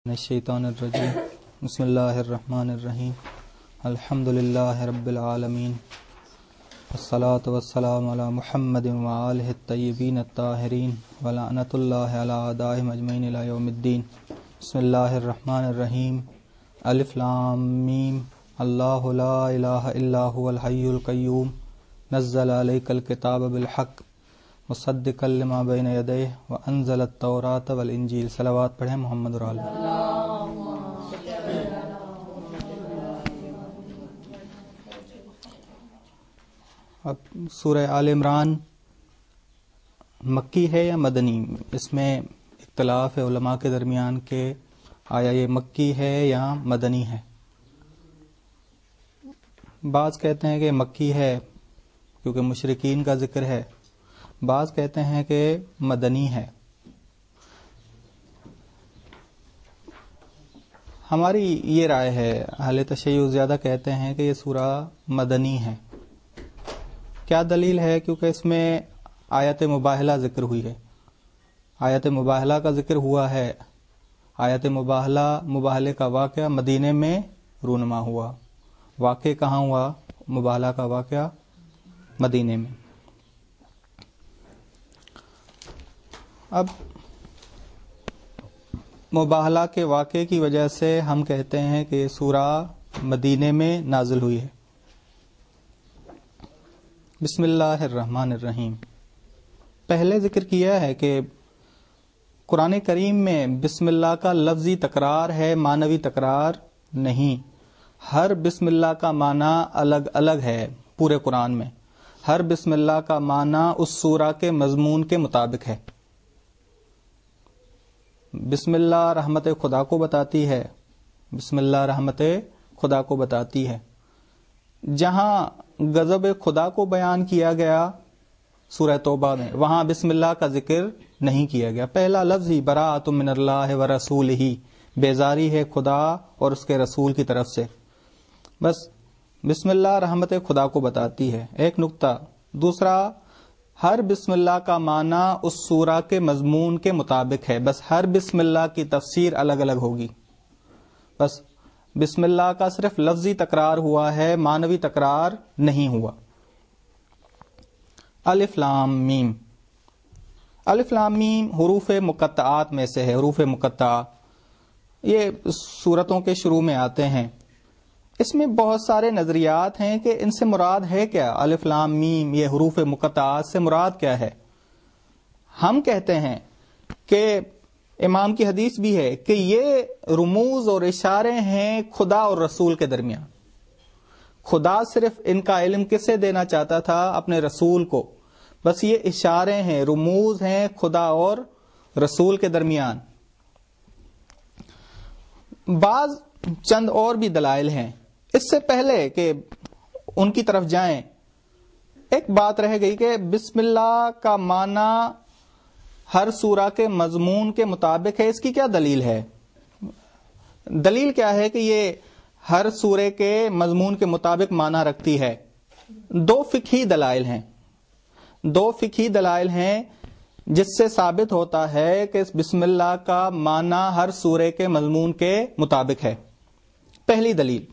الشیطان الرجیم بسم اللہ الرحمن الرحیم الحمدللہ رب العالمین والصلاة والسلام علی محمد وآلہ الطیبین الطاہرین ولعنۃ اللہ علی اعدائہم اجمعین الی یوم الدین. بسم اللہ الرحمن الرحیم. الف لام میم. اللہ لا الہ الا هو الحی القیوم نزل علیک الکتاب بالحق مصدقا لما بین یدیہ وانزل التوراۃ والانجیل. صلوات پڑھیں محمد اور آل. اب سورہ آل عمران مکی ہے یا مدنی، اس میں اختلاف ہے علماء کے درمیان کہ آیا یہ مکی ہے یا مدنی ہے. بعض کہتے ہیں کہ مکی ہے کیونکہ مشرکین کا ذکر ہے، بعض کہتے ہیں کہ مدنی ہے. ہماری یہ رائے ہے، اہل تشیع زیادہ کہتے ہیں کہ یہ سورہ مدنی ہے. کیا دلیل ہے؟ کیونکہ اس میں آیت مباہلہ ذکر ہوئی ہے، آیت مباہلہ کا ذکر ہوا ہے. آیت مباہلے کا واقعہ مدینے میں رونما ہوا. واقع کہاں ہوا؟ مباہلہ کا واقعہ مدینے میں. اب مباہلہ کے واقعے کی وجہ سے ہم کہتے ہیں کہ سورہ مدینے میں نازل ہوئی ہے. بسم اللہ الرحمن الرحیم. پہلے ذکر کیا ہے کہ قرآن کریم میں بسم اللہ کا لفظی تکرار ہے، معنوی تکرار نہیں. ہر بسم اللہ کا معنی الگ الگ ہے پورے قرآن میں. ہر بسم اللہ کا معنی اس سورہ کے مضمون کے مطابق ہے. بسم اللہ رحمت خدا کو بتاتی ہے، بسم اللہ رحمت خدا کو بتاتی ہے. جہاں غضب خدا کو بیان کیا گیا سورہ توبہ میں، وہاں بسم اللہ کا ذکر نہیں کیا گیا. پہلا لفظ ہی براءۃ من اللہ ورسولہ، بیزاری ہے خدا اور اس کے رسول کی طرف سے. بس بسم اللہ رحمت خدا کو بتاتی ہے. ایک نقطہ. دوسرا، ہر بسم اللہ کا معنی اس سورہ کے مضمون کے مطابق ہے. بس ہر بسم اللہ کی تفسیر الگ الگ ہوگی. بس بسم اللہ کا صرف لفظی تکرار ہوا ہے، معنوی تکرار نہیں ہوا. الف لام میم. الف لام میم حروف مقطعات میں سے ہے. حروف مقطعہ یہ سورتوں کے شروع میں آتے ہیں. اس میں بہت سارے نظریات ہیں کہ ان سے مراد ہے کیا. الف لام میم یہ حروف مقطعات سے مراد کیا ہے؟ ہم کہتے ہیں کہ امام کی حدیث بھی ہے کہ یہ رموز اور اشارے ہیں خدا اور رسول کے درمیان. خدا صرف ان کا علم کس سے دینا چاہتا تھا؟ اپنے رسول کو. بس یہ اشارے ہیں، رموز ہیں خدا اور رسول کے درمیان. بعض چند اور بھی دلائل ہیں. اس سے پہلے کہ ان کی طرف جائیں، ایک بات رہ گئی کہ بسم اللہ کا معنی ہر سورہ کے مضمون کے مطابق ہے. اس کی کیا دلیل ہے؟ دلیل کیا ہے کہ یہ ہر سورے کے مضمون کے مطابق معنی رکھتی ہے؟ دو فقہی دلائل ہیں جس سے ثابت ہوتا ہے کہ اس بسم اللہ کا معنی ہر سورے کے مضمون کے مطابق ہے. پہلی دلیل،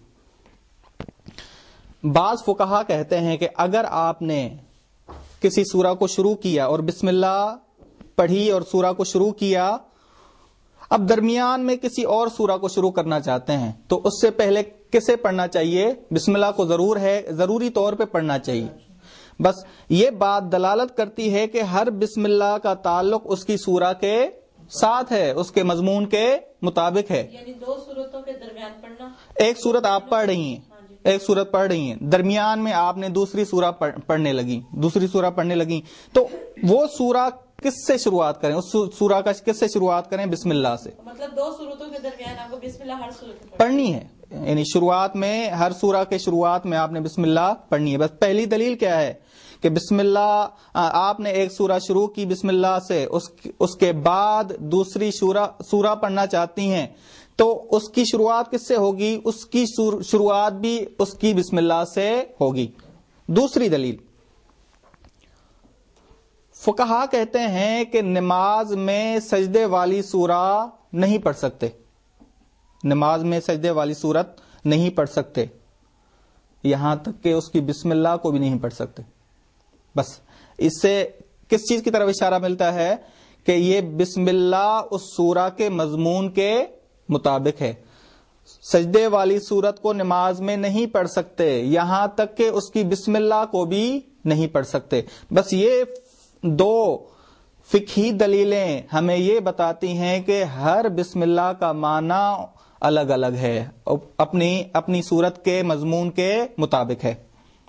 بعض فقہا کہتے ہیں کہ اگر آپ نے کسی سورہ کو شروع کیا اور بسم اللہ پڑھی اور سورہ کو شروع کیا، اب درمیان میں کسی اور سورہ کو شروع کرنا چاہتے ہیں تو اس سے پہلے کسے پڑھنا چاہیے؟ بسم اللہ کو ضروری طور پہ پڑھنا چاہیے. بس یہ بات دلالت کرتی ہے کہ ہر بسم اللہ کا تعلق اس کی سورہ کے ساتھ ہے، اس کے مضمون کے مطابق ہے. یعنی دو سورتوں کے درمیان پڑھنا. ایک سورت آپ پڑھ رہی ہیں، ایک سورت پڑھ رہی ہیں، درمیان میں آپ نے دوسری سورہ پڑھنے لگی تو وہ سورہ کس سے شروعات کریں؟ اس سورہ کا کس سے شروعات کریں؟ بسم اللہ سے. مطلب دو سورتوں کے درمیان آپ کو بسم اللہ ہر سورت پڑھنی ہے. یعنی شروعات میں، ہر سورہ کے شروعات میں آپ نے بسم اللہ پڑھنی ہے. بس پہلی دلیل کیا ہے کہ بسم اللہ آپ نے ایک سورہ شروع کی بسم اللہ سے، اس کے بعد دوسری سورہ پڑھنا چاہتی ہیں تو اس کی شروعات کس سے ہوگی؟ اس کی شروعات بھی اس کی بسم اللہ سے ہوگی. دوسری دلیل، فقہا کہتے ہیں کہ نماز میں سجدے والی سورہ نہیں پڑھ سکتے. نماز میں سجدے والی صورت نہیں پڑھ سکتے، یہاں تک کہ اس کی بسم اللہ کو بھی نہیں پڑھ سکتے. بس اس سے کس چیز کی طرف اشارہ ملتا ہے کہ یہ بسم اللہ اس سورہ کے مضمون کے مطابق ہے. سجدے والی صورت کو نماز میں نہیں پڑھ سکتے، یہاں تک کہ اس کی بسم اللہ کو بھی نہیں پڑھ سکتے. بس یہ دو فقہی دلیلیں ہمیں یہ بتاتی ہیں کہ ہر بسم اللہ کا معنی الگ الگ ہے، اپنی صورت کے مضمون کے مطابق ہے.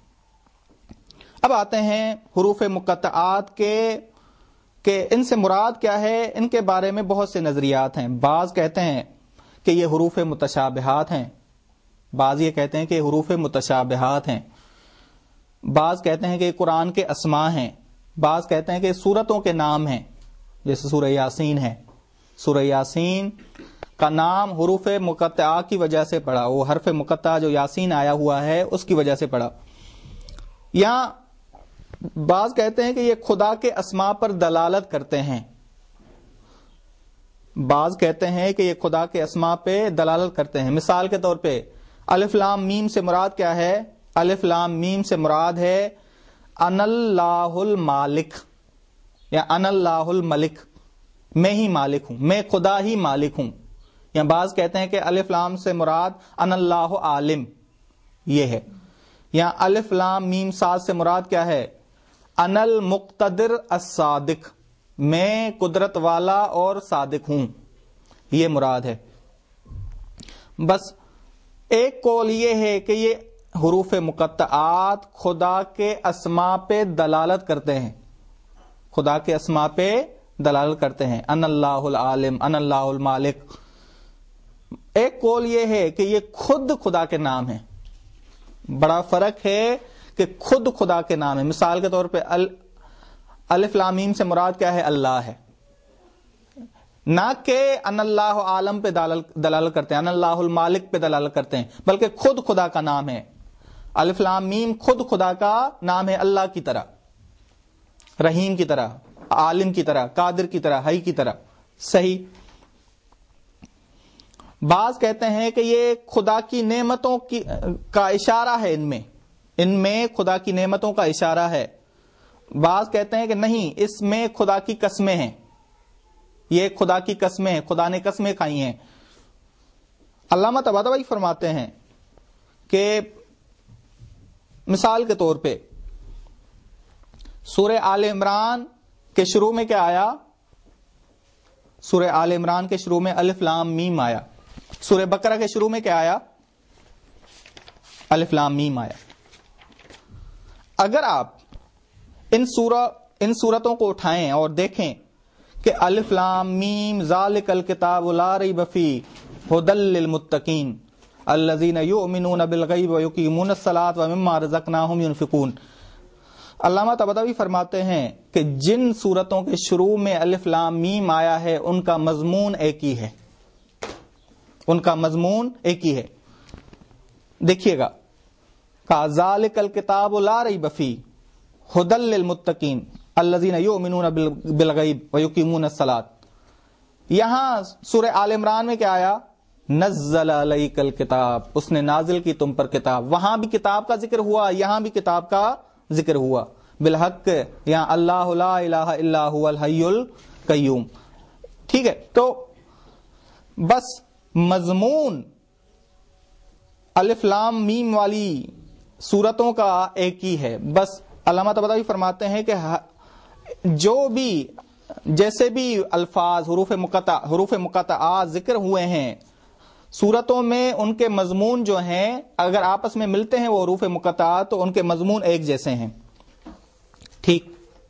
اب آتے ہیں حروف مقطعات کے کہ ان سے مراد کیا ہے. ان کے بارے میں بہت سے نظریات ہیں. بعض کہتے ہیں کہ یہ حروف متشابہات ہیں، بعض یہ کہتے ہیں کہ حروف متشابہات ہیں، بعض کہتے ہیں کہ قرآن کے اسماء ہیں، بعض کہتے ہیں کہ سورتوں کے نام ہیں. جیسے سورہ یاسین ہے، سورہ یاسین کا نام حروف مقطعہ کی وجہ سے پڑا، وہ حرف مقطع جو یاسین آیا ہوا ہے اس کی وجہ سے پڑا. یا بعض کہتے ہیں کہ یہ خدا کے اسماء پر دلالت کرتے ہیں، بعض کہتے ہیں کہ یہ خدا کے اسماء پہ دلالت کرتے ہیں. مثال کے طور پہ الف لام میم سے مراد کیا ہے؟ الف لام میم سے مراد ہے ان اللہ المالک یا ان اللہ الملک، میں ہی مالک ہوں، میں خدا ہی مالک ہوں. یا بعض کہتے ہیں کہ الف لام سے مراد ان اللہ عالم، یہ ہے. یا الف لام میم صاد سے مراد کیا ہے؟ ان المقتدر الصادق، میں قدرت والا اور صادق ہوں، یہ مراد ہے. بس ایک قول یہ ہے کہ یہ حروف مقطعات خدا کے اسماء پہ دلالت کرتے ہیں، خدا کے اسماء پہ دلالت کرتے ہیں، ان اللہ العالم، ان اللہ المالک. ایک قول یہ ہے کہ یہ خود خدا کے نام ہیں. بڑا فرق ہے کہ خود خدا کے نام ہے. مثال کے طور پہ الف لام میم سے مراد کیا ہے؟ اللہ ہے، نہ کہ ان اللہ عالم پہ دلالت کرتے ہیں، ان اللہ المالک پہ دلالت کرتے ہیں، بلکہ خود خدا کا نام ہے. الف لام میم خود خدا کا نام ہے، اللہ کی طرح، رحیم کی طرح، عالم کی طرح، قادر کی طرح، حی کی طرح. صحیح. بعض کہتے ہیں کہ یہ خدا کی نعمتوں کا اشارہ ہے، ان میں خدا کی نعمتوں کا اشارہ ہے. بعض کہتے ہیں کہ نہیں، اس میں خدا کی قسمیں ہیں، یہ خدا کی قسمیں ہیں، خدا نے قسمیں کھائی ہیں. علامہ طباطبائی فرماتے ہیں کہ مثال کے طور پہ سورہ آل عمران کے شروع میں کیا آیا؟ سورہ آل عمران کے شروع میں الف لام میم آیا. سورہ بقرہ کے شروع میں کیا آیا؟ الف لام میم آیا. اگر آپ ان سورتوں کو اٹھائیں اور دیکھیں کہ الف لام میم ذالک الکتاب لا ریب فیہ ھدی للمتقین الذین یؤمنون بالغیب ویقیمون الصلاۃ ومما رزقناہم ینفقون. علامہ طباطبائی فرماتے ہیں کہ جن سورتوں کے شروع میں الف لام میم آیا ہے ان کا مضمون ایک ہی ہے، ان کا مضمون ایک ہی ہے. دیکھیے گا، ذالک الکتاب لا ریب فیہ ھدی للمتقین الذین یؤمنون بالغیب ویقیمون الصلاۃ. یہاں سورہ آل عمران میں کیا آیا؟ نزل علیک الکتاب، اس نے نازل کی تم پر کتاب. وہاں بھی کتاب کا ذکر ہوا، یہاں بھی کتاب کا ذکر ہوا. بالحق یا اللہ لا الہ الا هو الحی القیوم. ٹھیک ہے، تو بس مضمون الف لام میم والی سورتوں کا ایک ہی ہے. بس علامہ طباطبائی فرماتے ہیں کہ جو بھی جیسے بھی الفاظ حروف مقطعات ذکر ہوئے ہیں سورتوں میں، ان کے مضمون جو ہیں اگر آپس میں ملتے ہیں وہ حروف مقطعات، تو ان کے مضمون ایک جیسے ہیں. ٹھیک.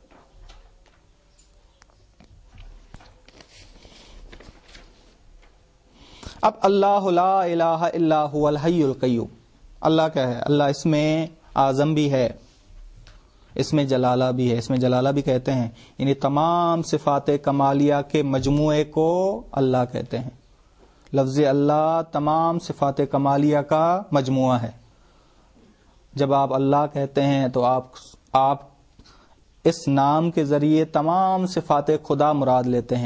اب اللہ لا الہ الا هو الحی القیوم، اللہ کیا ہے؟ اللہ اس میں اعظم بھی ہے، اس میں جلالہ بھی ہے. اس میں جلالہ بھی کہتے ہیں یعنی تمام صفات کمالیہ کے مجموعے کو اللہ کہتے ہیں. لفظ اللہ تمام صفات کمالیہ کا مجموعہ ہے. جب آپ اللہ کہتے ہیں تو آپ اس نام کے ذریعے تمام صفات خدا مراد لیتے ہیں.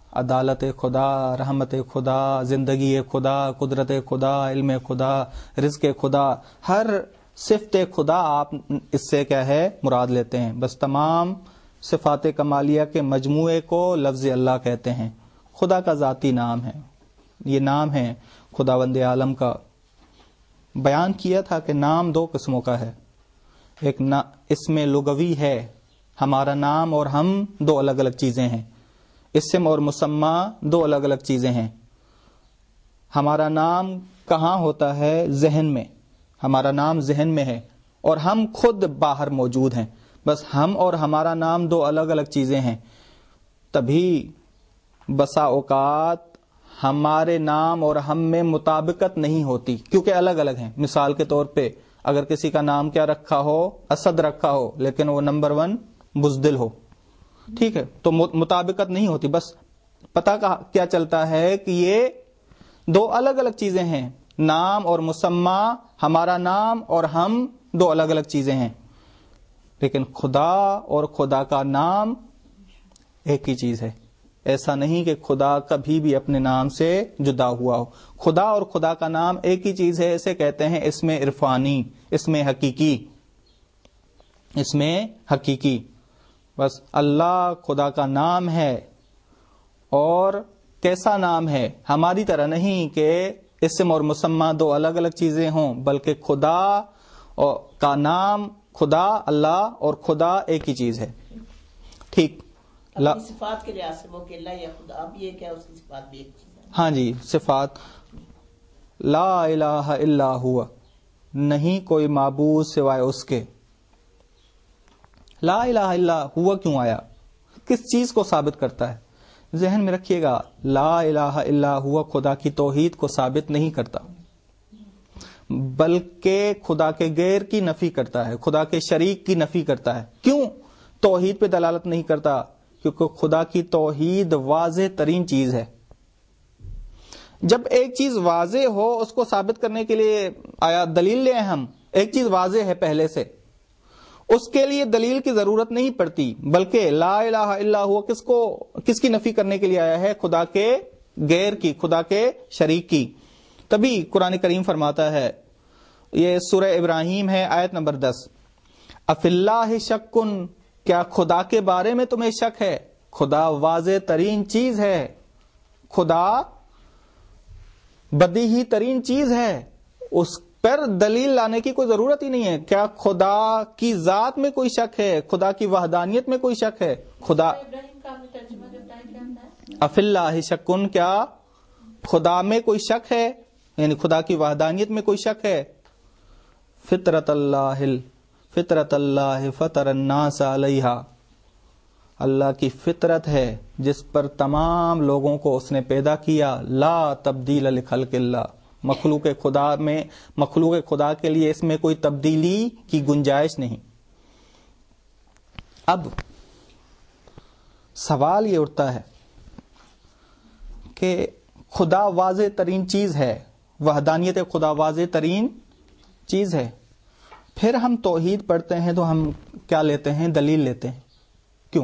عدالت خدا، رحمت خدا، زندگی خدا، قدرت خدا، علم خدا، رزق خدا، ہر صفت خدا آپ اس سے کیا ہے مراد لیتے ہیں. بس تمام صفات کمالیہ کے مجموعے کو لفظ اللہ کہتے ہیں. خدا کا ذاتی نام ہے، یہ نام ہے خداوند عالم کا. بیان کیا تھا کہ نام دو قسموں کا ہے. ایک اسم لغوی ہے، ہمارا نام اور ہم دو الگ الگ چیزیں ہیں. اسم اور مسمى دو الگ الگ چیزیں ہیں. ہمارا نام کہاں ہوتا ہے؟ ذہن میں. ہمارا نام ذہن میں ہے اور ہم خود باہر موجود ہیں. بس ہم اور ہمارا نام دو الگ الگ چیزیں ہیں. تبھی بسا اوقات ہمارے نام اور ہم میں مطابقت نہیں ہوتی کیونکہ الگ الگ ہیں. مثال کے طور پہ اگر کسی کا نام کیا رکھا ہو؟ اسد رکھا ہو، لیکن وہ نمبر 1 بزدل ہو، ٹھیک ہے، تو مطابقت نہیں ہوتی. بس پتہ کیا چلتا ہے کہ یہ دو الگ الگ چیزیں ہیں. نام اور مسمى، ہمارا نام اور ہم دو الگ الگ چیزیں ہیں. لیکن خدا اور خدا کا نام ایک ہی چیز ہے. ایسا نہیں کہ خدا کبھی بھی اپنے نام سے جدا ہوا ہو. خدا اور خدا کا نام ایک ہی چیز ہے. اسے کہتے ہیں اس میں عرفانی، اس میں حقیقی، اس میں حقیقی. بس اللہ خدا کا نام ہے. اور کیسا نام ہے؟ ہماری طرح نہیں کہ اسم اور مسمى دو الگ الگ چیزیں ہوں، بلکہ خدا کا نام، خدا اللہ اور خدا ایک ہی چیز ہے. ٹھیک. اپنی صفات کے لحاظ سے وہ کہ اللہ یا خدا، اب یہ کیا اس کی صفات بھی ایک چیز ہے. ہاں جی، صفات. لا الہ الا ہوا، نہیں کوئی معبود سوائے اس کے. لا الہ الا ہوا کیوں آیا؟ کس چیز کو ثابت کرتا ہے؟ ذہن میں رکھیے گا، لا الہ الا ہوا خدا کی توحید کو ثابت نہیں کرتا، بلکہ خدا کے غیر کی نفی کرتا ہے، خدا کے شریک کی نفی کرتا ہے. کیوں توحید پہ دلالت نہیں کرتا؟ کیونکہ خدا کی توحید واضح ترین چیز ہے. جب ایک چیز واضح ہو اس کو ثابت کرنے کے لیے آیا دلیل لیں ہم. ایک چیز واضح ہے پہلے سے، اس کے لیے دلیل کی ضرورت نہیں پڑتی، بلکہ لا الہ الا ہوا کس کی نفی کرنے کے لیے آیا ہے؟ خدا کے غیر کی، خدا کے شریک کی. تبھی قرآن کریم فرماتا ہے، یہ سورہ ابراہیم ہے آیت نمبر 10، افی اللہ شک، کیا خدا کے بارے میں تمہیں شک ہے؟ خدا واضح ترین چیز ہے، خدا بدیہی ترین چیز ہے، اس پر دلیل لانے کی کوئی ضرورت ہی نہیں ہے. کیا خدا کی ذات میں کوئی شک ہے؟ خدا کی وحدانیت میں کوئی شک ہے؟ خدا ابراہیم کا آپ نے ترجمہ جو بتایا کیا ہوتا ہے؟ افی اللہ شکن، کیا خدا میں کوئی شک ہے؟ یعنی خدا کی وحدانیت میں کوئی شک ہے. فطرت اللہ فطر الناس علیہا، اللہ کی فطرت ہے جس پر تمام لوگوں کو اس نے پیدا کیا. لا تبدیل لخلق اللہ، مخلوق خدا کے لیے اس میں کوئی تبدیلی کی گنجائش نہیں. اب سوال یہ اٹھتا ہے کہ خدا واضح ترین چیز ہے، وحدانیت خدا واضح ترین چیز ہے، پھر ہم توحید پڑھتے ہیں تو ہم کیا لیتے ہیں؟ دلیل لیتے ہیں. کیوں؟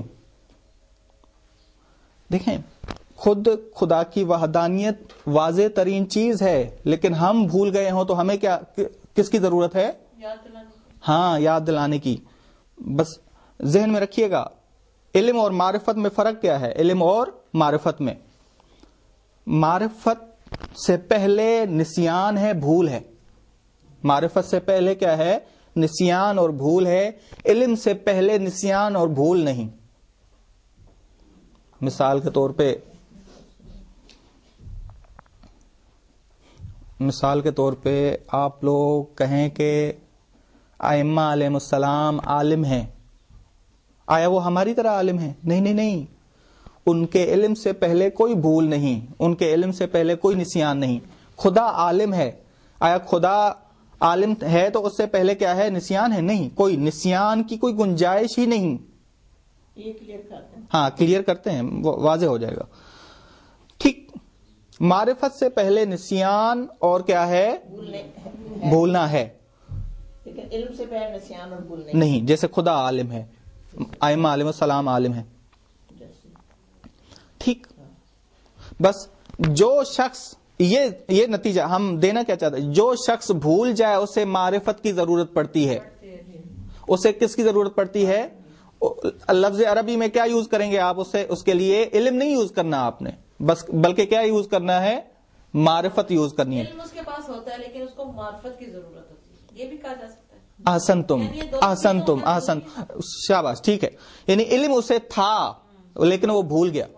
دیکھیں، خود خدا کی وحدانیت واضح ترین چیز ہے، لیکن ہم بھول گئے ہوں تو ہمیں کس کی ضرورت ہے؟ یاد دلانے کی. ہاں، یاد دلانے کی. بس ذہن میں رکھیے گا، علم اور معرفت میں فرق کیا ہے؟ علم اور معرفت میں، معرفت سے پہلے نسیان ہے، بھول ہے. معرفت سے پہلے کیا ہے؟ نسیان اور بھول ہے. علم سے پہلے نسیان اور بھول نہیں. مثال کے طور پہ آپ لوگ کہیں کہ ائمہ علیہ السلام عالم ہیں، آیا وہ ہماری طرح عالم ہیں؟ نہیں، ان کے علم سے پہلے کوئی بھول نہیں، ان کے علم سے پہلے کوئی نسیان نہیں. خدا عالم ہے، آیا خدا عالم ہے تو اس سے پہلے کیا ہے؟ نسیان ہے؟ نہیں، کوئی نسیان کی کوئی گنجائش ہی نہیں. یہ کلیئر کرتے ہیں. ہاں، کلیئر کرتے ہیں، واضح ہو جائے گا. ٹھیک. معرفت سے پہلے نسیان اور کیا ہے؟ بھولنا ہے. لیکن علم سے پہلے نسیان اور بھول نہیں. جیسے خدا عالم ہے، ائمہ علیہ السلام عالم ہے. ٹھیک. بس جو شخص یہ نتیجہ ہم دینا کیا چاہتے ہیں, جو شخص بھول جائے اسے معرفت کی ضرورت پڑتی ہے. اسے کس کی ضرورت پڑتی ہے؟ لفظ عربی میں کیا یوز کریں گے آپ؟ اس کے لیے علم نہیں یوز کرنا آپ نے, بس بلکہ کیا یوز کرنا ہے؟ معرفت یوز کرنی ہے. علم اس کے پاس ہوتا ہے لیکن اس کو معرفت کی ضرورت ہوتی ہے, یہ بھی کہا جا سکتا ہے. احسن شاباش, ٹھیک ہے. یعنی علم اسے تھا لیکن وہ بھول گیا,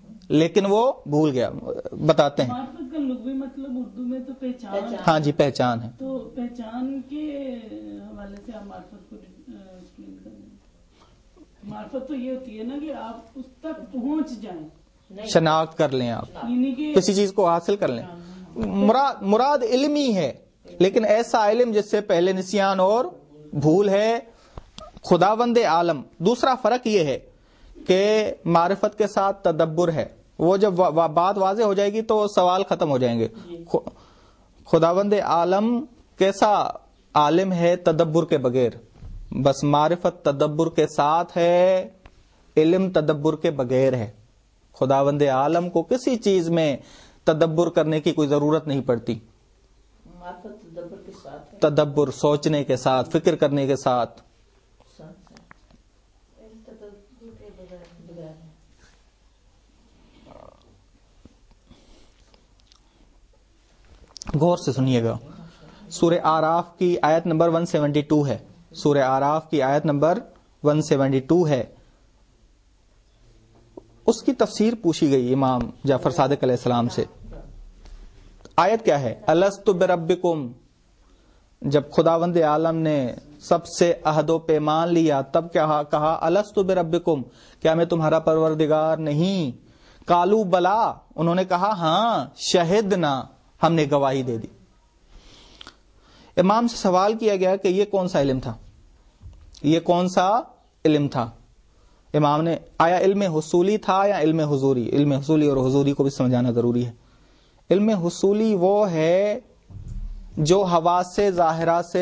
بتاتے ہیں. معرفت کا لغوی مطلب اردو میں تو پہچان. ہاں جی, پہچان ہے. تو پہچان کے حوالے سے آپ معرفت کو ایکسپلین کریں. معرفت تو یہ ہوتی ہے نا کہ آپ اس تک پہنچ جائیں, شناخت کر لیں, آپ یعنی کہ کسی چیز کو حاصل کر لیں. مراد علم ہی ہے, لیکن ایسا علم جس سے پہلے نسیان اور بھول ہے. خداوند عالم. دوسرا فرق یہ ہے کہ معرفت کے ساتھ تدبر ہے. وہ جب بات واضح ہو جائے گی تو سوال ختم ہو جائیں گے. خداوند عالم کیسا عالم ہے؟ تدبر کے بغیر. بس معرفت تدبر کے ساتھ ہے, علم تدبر کے بغیر ہے. خداوند عالم کو کسی چیز میں تدبر کرنے کی کوئی ضرورت نہیں پڑتی. معرفت تدبر کے ساتھ ہے. تدبر سوچنے کے ساتھ, فکر کرنے کے ساتھ. غور سے سنیے گا. سورہ آراف کی آیت نمبر 172 ہے. سورہ آراف کی آیت نمبر 172 ہے. اس کی تفسیر پوچھی گئی امام جعفر صادق علیہ السلام سے. آیت کیا ہے؟ الست بربکم. جب خداوند عالم نے سب سے عہد و پیمان لیا تب کیا کہا؟ الست بربکم, کیا میں تمہارا پروردگار نہیں؟ قالوا بلا, انہوں نے کہا ہاں. شہدنا, ہم نے گواہی دے دی. امام سے سوال کیا گیا کہ یہ کون سا علم تھا؟ یہ کون سا علم تھا؟ امام نے, آیا علم حصولی تھا یا علم حضوری؟ علم حصولی اور حضوری کو بھی سمجھانا ضروری ہے. علم حصولی وہ ہے جو حواس ظاہرہ سے,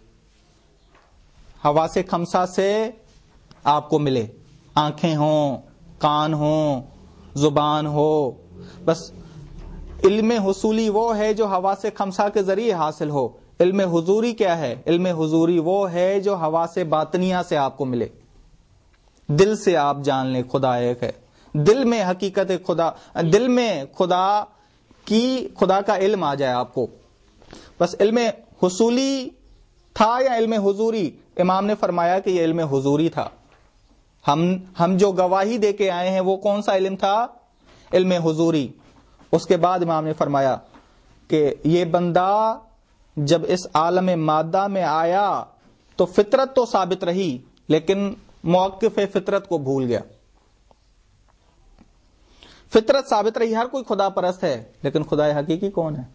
حواس خمسہ سے آپ کو ملے. آنکھیں ہوں, کان ہوں, زبان ہو. بس علم حصولی وہ ہے جو حواس خمسہ کے ذریعے حاصل ہو. علم حضوری کیا ہے؟ علم حضوری وہ ہے جو حواس باطنیہ سے آپ کو ملے. دل سے آپ جان لیں خدا ایک ہے. دل میں حقیقت خدا, دل میں خدا کا علم آ جائے آپ کو. بس علم حصولی تھا یا علم حضوری؟ امام نے فرمایا کہ یہ علم حضوری تھا. ہم جو گواہی دے کے آئے ہیں وہ کون سا علم تھا؟ علم حضوری. اس کے بعد امام نے فرمایا کہ یہ بندہ جب اس عالم مادہ میں آیا تو فطرت تو ثابت رہی لیکن موقف فطرت کو بھول گیا. فطرت ثابت رہی, ہر کوئی خدا پرست ہے, لیکن خدا حقیقی کون ہے؟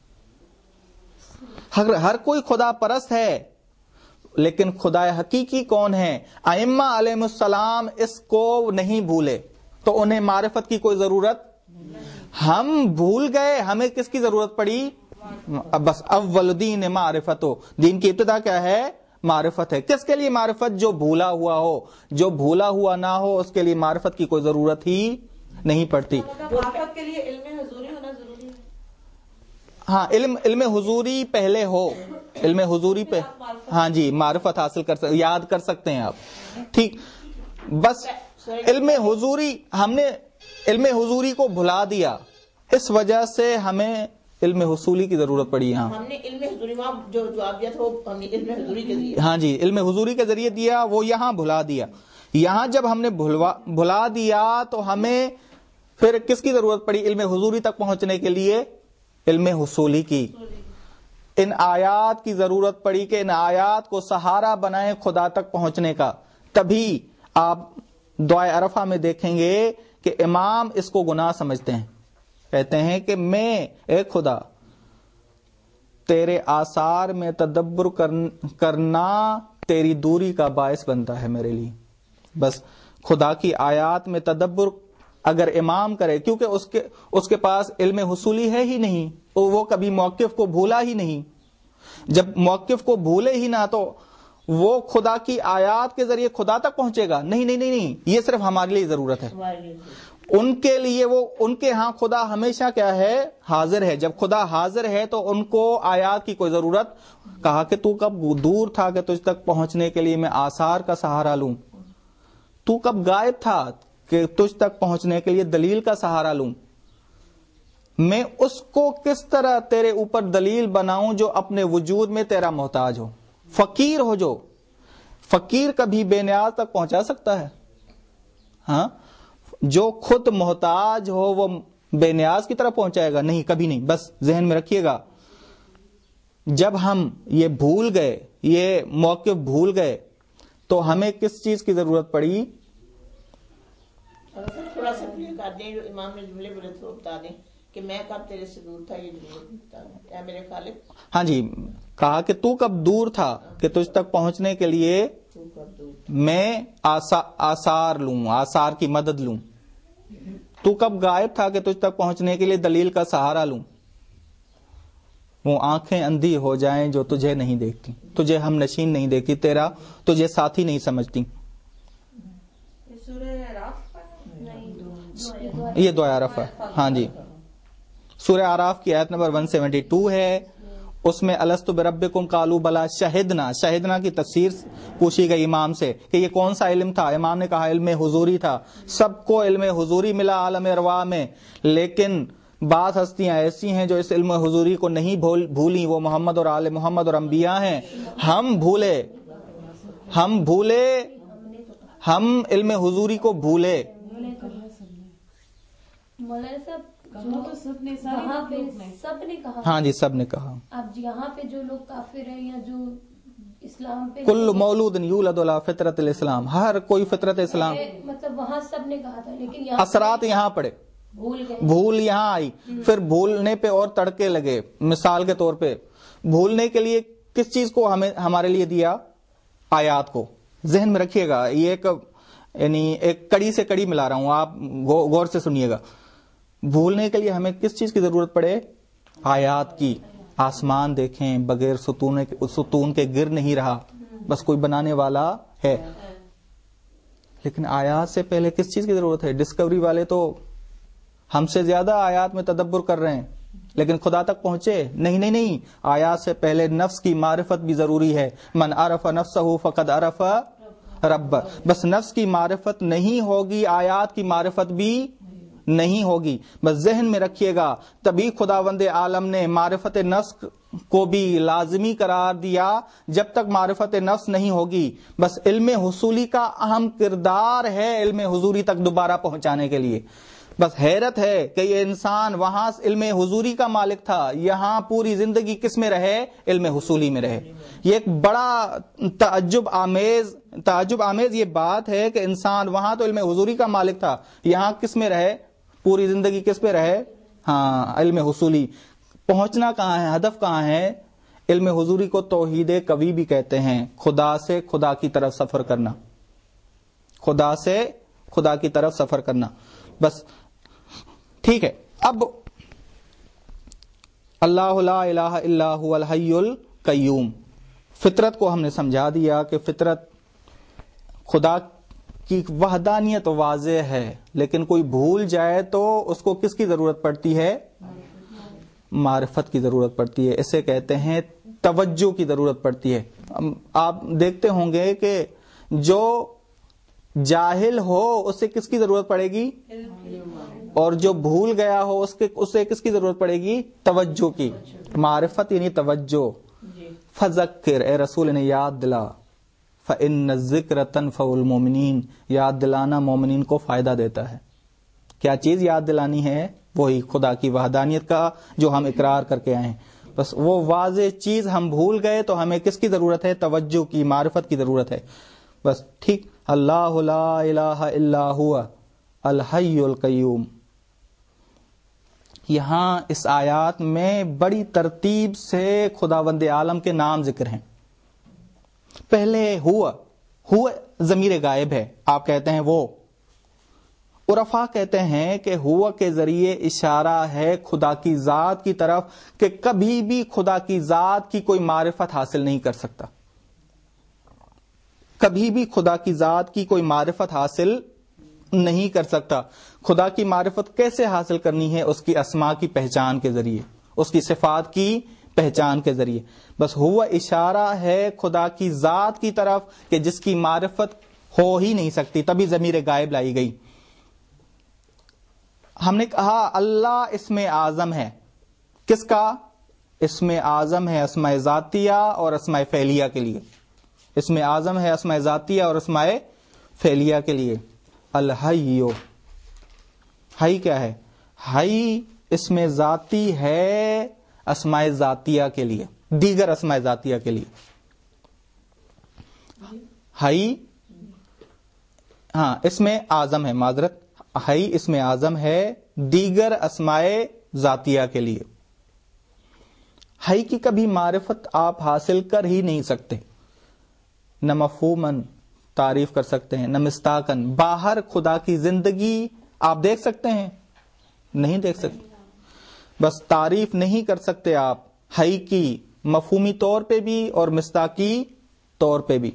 ہر کوئی خدا پرست ہے لیکن خدا حقیقی کون ہے؟ ائمہ علیہ السلام اس کو نہیں بھولے تو انہیں معرفت کی کوئی ضرورت. ہم بھول گئے, ہمیں کس کی ضرورت پڑی؟ بس اول دین معرفت ہو. دین کی ابتدا کیا ہے؟ معرفت ہے. کس کے لیے معرفت؟ جو بھولا ہوا ہو. جو بھولا ہوا نہ ہو اس کے لیے معرفت کی کوئی ضرورت ہی نہیں پڑتی. معرفت کے لیے علم حضوری ہونا ضروری ہے. ہاں, علم حضوری پہلے ہو. علم حضوری پہ ہاں جی معرفت حاصل کر سکتے, یاد کر سکتے ہیں آپ. ٹھیک, بس علم حضوری, ہم نے علم حضوری کو بھلا دیا, اس وجہ سے ہمیں علم حصولی کی ضرورت پڑی. ہم نے علم حضوری جو جواب دیا تھا وہ ہم نے علم حضوری کے ذریعے, ہاں جی علم حضوری کے ذریعے دیا, وہ یہاں بھلا دیا. یہاں جب ہم نے بھلا دیا تو ہمیں پھر کس کی ضرورت پڑی علم حضوری تک پہنچنے کے لیے؟ علم حصولی کی. ان آیات کی ضرورت پڑی کہ ان آیات کو سہارا بنائیں خدا تک پہنچنے کا. تبھی آپ دعائے عرفہ میں دیکھیں گے کہ امام اس کو گناہ سمجھتے ہیں. کہتے ہیں کہ میں اے خدا تیرے آثار میں تدبر کرنا تیری دوری کا باعث بنتا ہے میرے لیے. بس خدا کی آیات میں تدبر اگر امام کرے, کیونکہ اس کے پاس علم حصولی ہے ہی نہیں, وہ کبھی موقف کو بھولا ہی نہیں. جب موقف کو بھولے ہی نہ تو وہ خدا کی آیات کے ذریعے خدا تک پہنچے گا؟ نہیں, یہ صرف ہمارے لیے ضرورت ہے. ان کے لیے وہ ان کے ہاں خدا ہمیشہ کیا ہے؟ حاضر ہے. جب خدا حاضر ہے تو ان کو آیات کی کوئی ضرورت. کہا کہ تو کب دور تھا کہ تجھ تک پہنچنے کے لیے میں آثار کا سہارا لوں؟ تو کب غائب تھا کہ تجھ تک پہنچنے کے لیے دلیل کا سہارا لوں؟ میں اس کو کس طرح تیرے اوپر دلیل بناؤں جو اپنے وجود میں تیرا محتاج ہو، فقیر ہو. جو فقیر کبھی بے نیاز تک پہنچا سکتا ہے؟ ہاں، جو خود محتاج ہو وہ بے نیاز کی طرح پہنچائے گا؟ نہیں، کبھی نہیں. بس ذہن میں رکھیے گا، جب ہم یہ بھول گئے، یہ موقف بھول گئے، تو ہمیں کس چیز کی ضرورت پڑی؟ تھوڑا سا کلیئر کر دیں، امام نے جملے بولے تھے وہ بتا دیں کہ میں کب تیرے سے دور تھا. یہ جملے بتا دیں. اے میرے خالق، ہاں جی، کہا کہ تو کب دور تھا کہ تجھ تک پہنچنے کے لیے تو کب دور میں آثار لوں، آثار کی مدد لوں. تو کب غائب تھا کہ تجھ تک پہنچنے کے لیے دلیل کا سہارا لوں. وہ آنکھیں اندھی ہو جائیں جو تجھے نہیں دیکھتی، تجھے ہم نشین نہیں دیکھتی، تیرا تجھے ساتھی نہیں سمجھتی. یہ دعا عرف ہے. ہاں جی، سورہ اعراف کی آیت نمبر 172 ہے. اس میں الست بربکم قالوا بلا شہدنا کی تفسیر پوچھی گئی امام سے کہ یہ کون سا علم تھا. امام نے کہا علم حضوری تھا. سب کو علم حضوری ملا عالم ارواح میں، لیکن بعض ہستیاں ایسی ہیں جو اس علم حضوری کو نہیں بھولی. وہ محمد اور آل محمد اور انبیاء ہیں. ہم بھولے، ہم علم حضوری کو بھولے. مولانا صاحب سب نے وہاں پہ سب نے کہا. ہاں جی، سب نے کہا. اب یہاں پہ جو لوگ کافر ہیں یا جو اسلام پہ کل مولود یولد علی فطرت الاسلام، ہر کوئی فطرت اسلام. مطلب وہاں سب نے کہا تھا، لیکن یہاں اثرات یہاں پڑے، بھول گئے. بھول یہاں آئی. پھر بھولنے پہ اور تڑکے لگے. مثال کے طور پہ بھولنے کے لیے کس چیز کو ہمارے لیے دیا؟ آیات کو. ذہن میں رکھیے گا، یہ ایک کڑی سے کڑی ملا رہا ہوں، آپ غور سے سنیے گا. بھولنے کے لیے ہمیں کس چیز کی ضرورت پڑے؟ آیات کی. آسمان دیکھیں، بغیر ستون کے گر نہیں رہا، بس کوئی بنانے والا ہے. لیکن آیات سے پہلے کس چیز کی ضرورت ہے؟ ڈسکوری والے تو ہم سے زیادہ آیات میں تدبر کر رہے ہیں، لیکن خدا تک پہنچے نہیں. آیات سے پہلے نفس کی معرفت بھی ضروری ہے. من عرف نفسہ فقد عرف رب. بس نفس کی معرفت نہیں ہوگی، آیات کی معرفت بھی نہیں ہوگی. بس ذہن میں رکھیے گا، تبھی خداوند عالم نے معرفت نفس کو بھی لازمی قرار دیا. جب تک معرفت نفس نہیں ہوگی، بس علم حصولی کا اہم کردار ہے علم حضوری تک دوبارہ پہنچانے کے لیے. بس حیرت ہے کہ یہ انسان وہاں علم حضوری کا مالک تھا، یہاں پوری زندگی کس میں رہے؟ علم حصولی میں رہے. یہ ایک بڑا تعجب آمیز یہ بات ہے کہ انسان وہاں تو علم حضوری کا مالک تھا، یہاں کس میں رہے؟ پوری زندگی کس میں رہے؟ ہاں، علم حصولی. پہنچنا کہاں ہے؟ ہدف کہاں ہے؟ علم حضوری کو توحید قوی بھی کہتے ہیں. خدا سے خدا کی طرف سفر کرنا، خدا سے خدا کی طرف سفر کرنا. بس ٹھیک ہے. اب اللہ لا الہ الا هو الحی القیوم، فطرت کو ہم نے سمجھا دیا کہ فطرت خدا کی وحدانیت واضح ہے، لیکن کوئی بھول جائے تو اس کو کس کی ضرورت پڑتی ہے؟ معرفت کی ضرورت پڑتی ہے. اسے کہتے ہیں توجہ کی ضرورت پڑتی ہے. آپ دیکھتے ہوں گے کہ جو جاہل ہو اسے کس کی ضرورت پڑے گی؟ اور جو بھول گیا ہو اسے کس کی ضرورت پڑے گی؟ توجہ کی. معرفت یعنی توجہ. فذکر، اے رسول نے یاد دلا. فإن الذکر تنفع المؤمنین، یاد دلانا مومنین کو فائدہ دیتا ہے. کیا چیز یاد دلانی ہے؟ وہی خدا کی وحدانیت کا جو ہم اقرار کر کے آئے ہیں. بس وہ واضح چیز ہم بھول گئے تو ہمیں کس کی ضرورت ہے؟ توجہ کی، معرفت کی ضرورت ہے. بس ٹھیک. اللہ لا الہ الا هو الحی القیوم. یہاں اس آیات میں بڑی ترتیب سے خداوند عالم کے نام ذکر ہیں. پہلے ہوا ضمیر غائب ہے، آپ کہتے ہیں وہ. عرفا کہتے ہیں کہ ہوا کے ذریعے اشارہ ہے خدا کی ذات کی طرف کہ کبھی بھی خدا کی ذات کی کوئی معرفت حاصل نہیں کر سکتا. کبھی بھی خدا کی ذات کی کوئی معرفت حاصل نہیں کر سکتا. خدا کی معرفت کیسے حاصل کرنی ہے؟ اس کی اسماء کی پہچان کے ذریعے، اس کی صفات کی پہچان کے ذریعے. بس ہوا اشارہ ہے خدا کی ذات کی طرف کہ جس کی معرفت ہو ہی نہیں سکتی، تبھی ضمیر غائب لائی گئی. ہم نے کہا اللہ اسم اعظم ہے. کس کا اسم اعظم ہے؟ اسماء ذاتیہ اور اسماء فعلیہ کے لیے. اسم اعظم ہے اسماء ذاتیہ اور اسماء فعلیہ کے لیے. الحیو، حی کیا ہے؟ حی اسم ذاتی ہے اسماء ذاتیہ کے لیے، دیگر اسماء ذاتیہ کے لیے. حی ہاں اسم اعظم ہے، معذرت، حی اسم اعظم ہے دیگر اسماء ذاتیہ کے لیے. حی کی کبھی معرفت آپ حاصل کر ہی نہیں سکتے، نہ مفہوماً تعریف کر سکتے ہیں، نہ مستاقاً. باہر خدا کی زندگی آپ دیکھ سکتے ہیں؟ نہیں دیکھ سکتے. بس تعریف نہیں کر سکتے آپ حی کی، مفہومی طور پہ بھی اور مستاقی طور پہ بھی.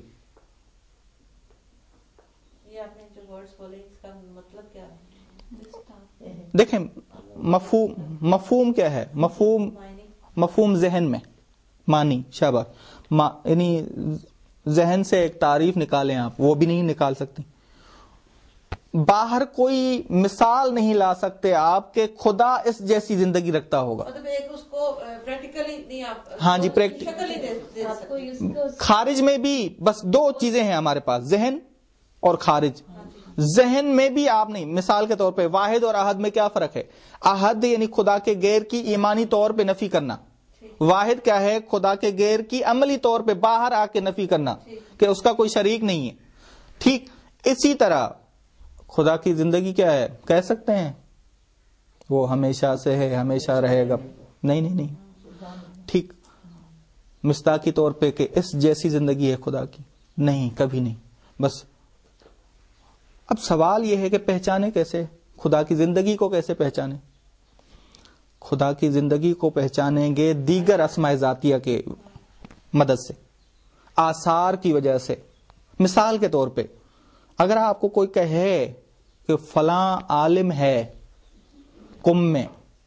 یہ آپ نے جو ورڈز بولے اس کا مطلب کیا ہے؟ دیکھیں مفہوم کیا ہے؟ مفہوم ذہن میں، معنی، شاباش، یعنی ذہن سے ایک تعریف نکالیں آپ، وہ بھی نہیں نکال سکتے. باہر کوئی مثال نہیں لا سکتے آپ کہ خدا اس جیسی زندگی رکھتا ہوگا. مطلب ایک اس کو پریکٹیکلی نہیں آپ ہاں جی، شکل ہی دے سکتے. خارج میں بھی بس دو چیزیں ہیں ہمارے پاس، ذہن اور خارج. ذہن میں بھی آپ نہیں. مثال کے طور پہ واحد اور احد میں کیا فرق ہے؟ احد یعنی خدا کے غیر کی ایمانی طور پہ نفی کرنا. واحد کیا ہے؟ خدا کے غیر کی عملی طور پہ باہر آ کے نفی کرنا کہ اس کا کوئی شریک نہیں ہے. ٹھیک اسی طرح خدا کی زندگی کیا ہے؟ کہہ سکتے ہیں وہ ہمیشہ سے ہے، ہمیشہ رہے گا. نہیں. ٹھیک مستاقی طور پہ کہ اس جیسی زندگی ہے خدا کی، نہیں، کبھی نہیں. بس اب سوال یہ ہے کہ پہچانے کیسے؟ خدا کی زندگی کو کیسے پہچانے؟ خدا کی زندگی کو پہچانیں گے دیگر اسماء ذاتیہ کے مدد سے، آثار کی وجہ سے. مثال کے طور پہ اگر آپ کو کوئی کہے کہ فلاں عالم ہے قم میں،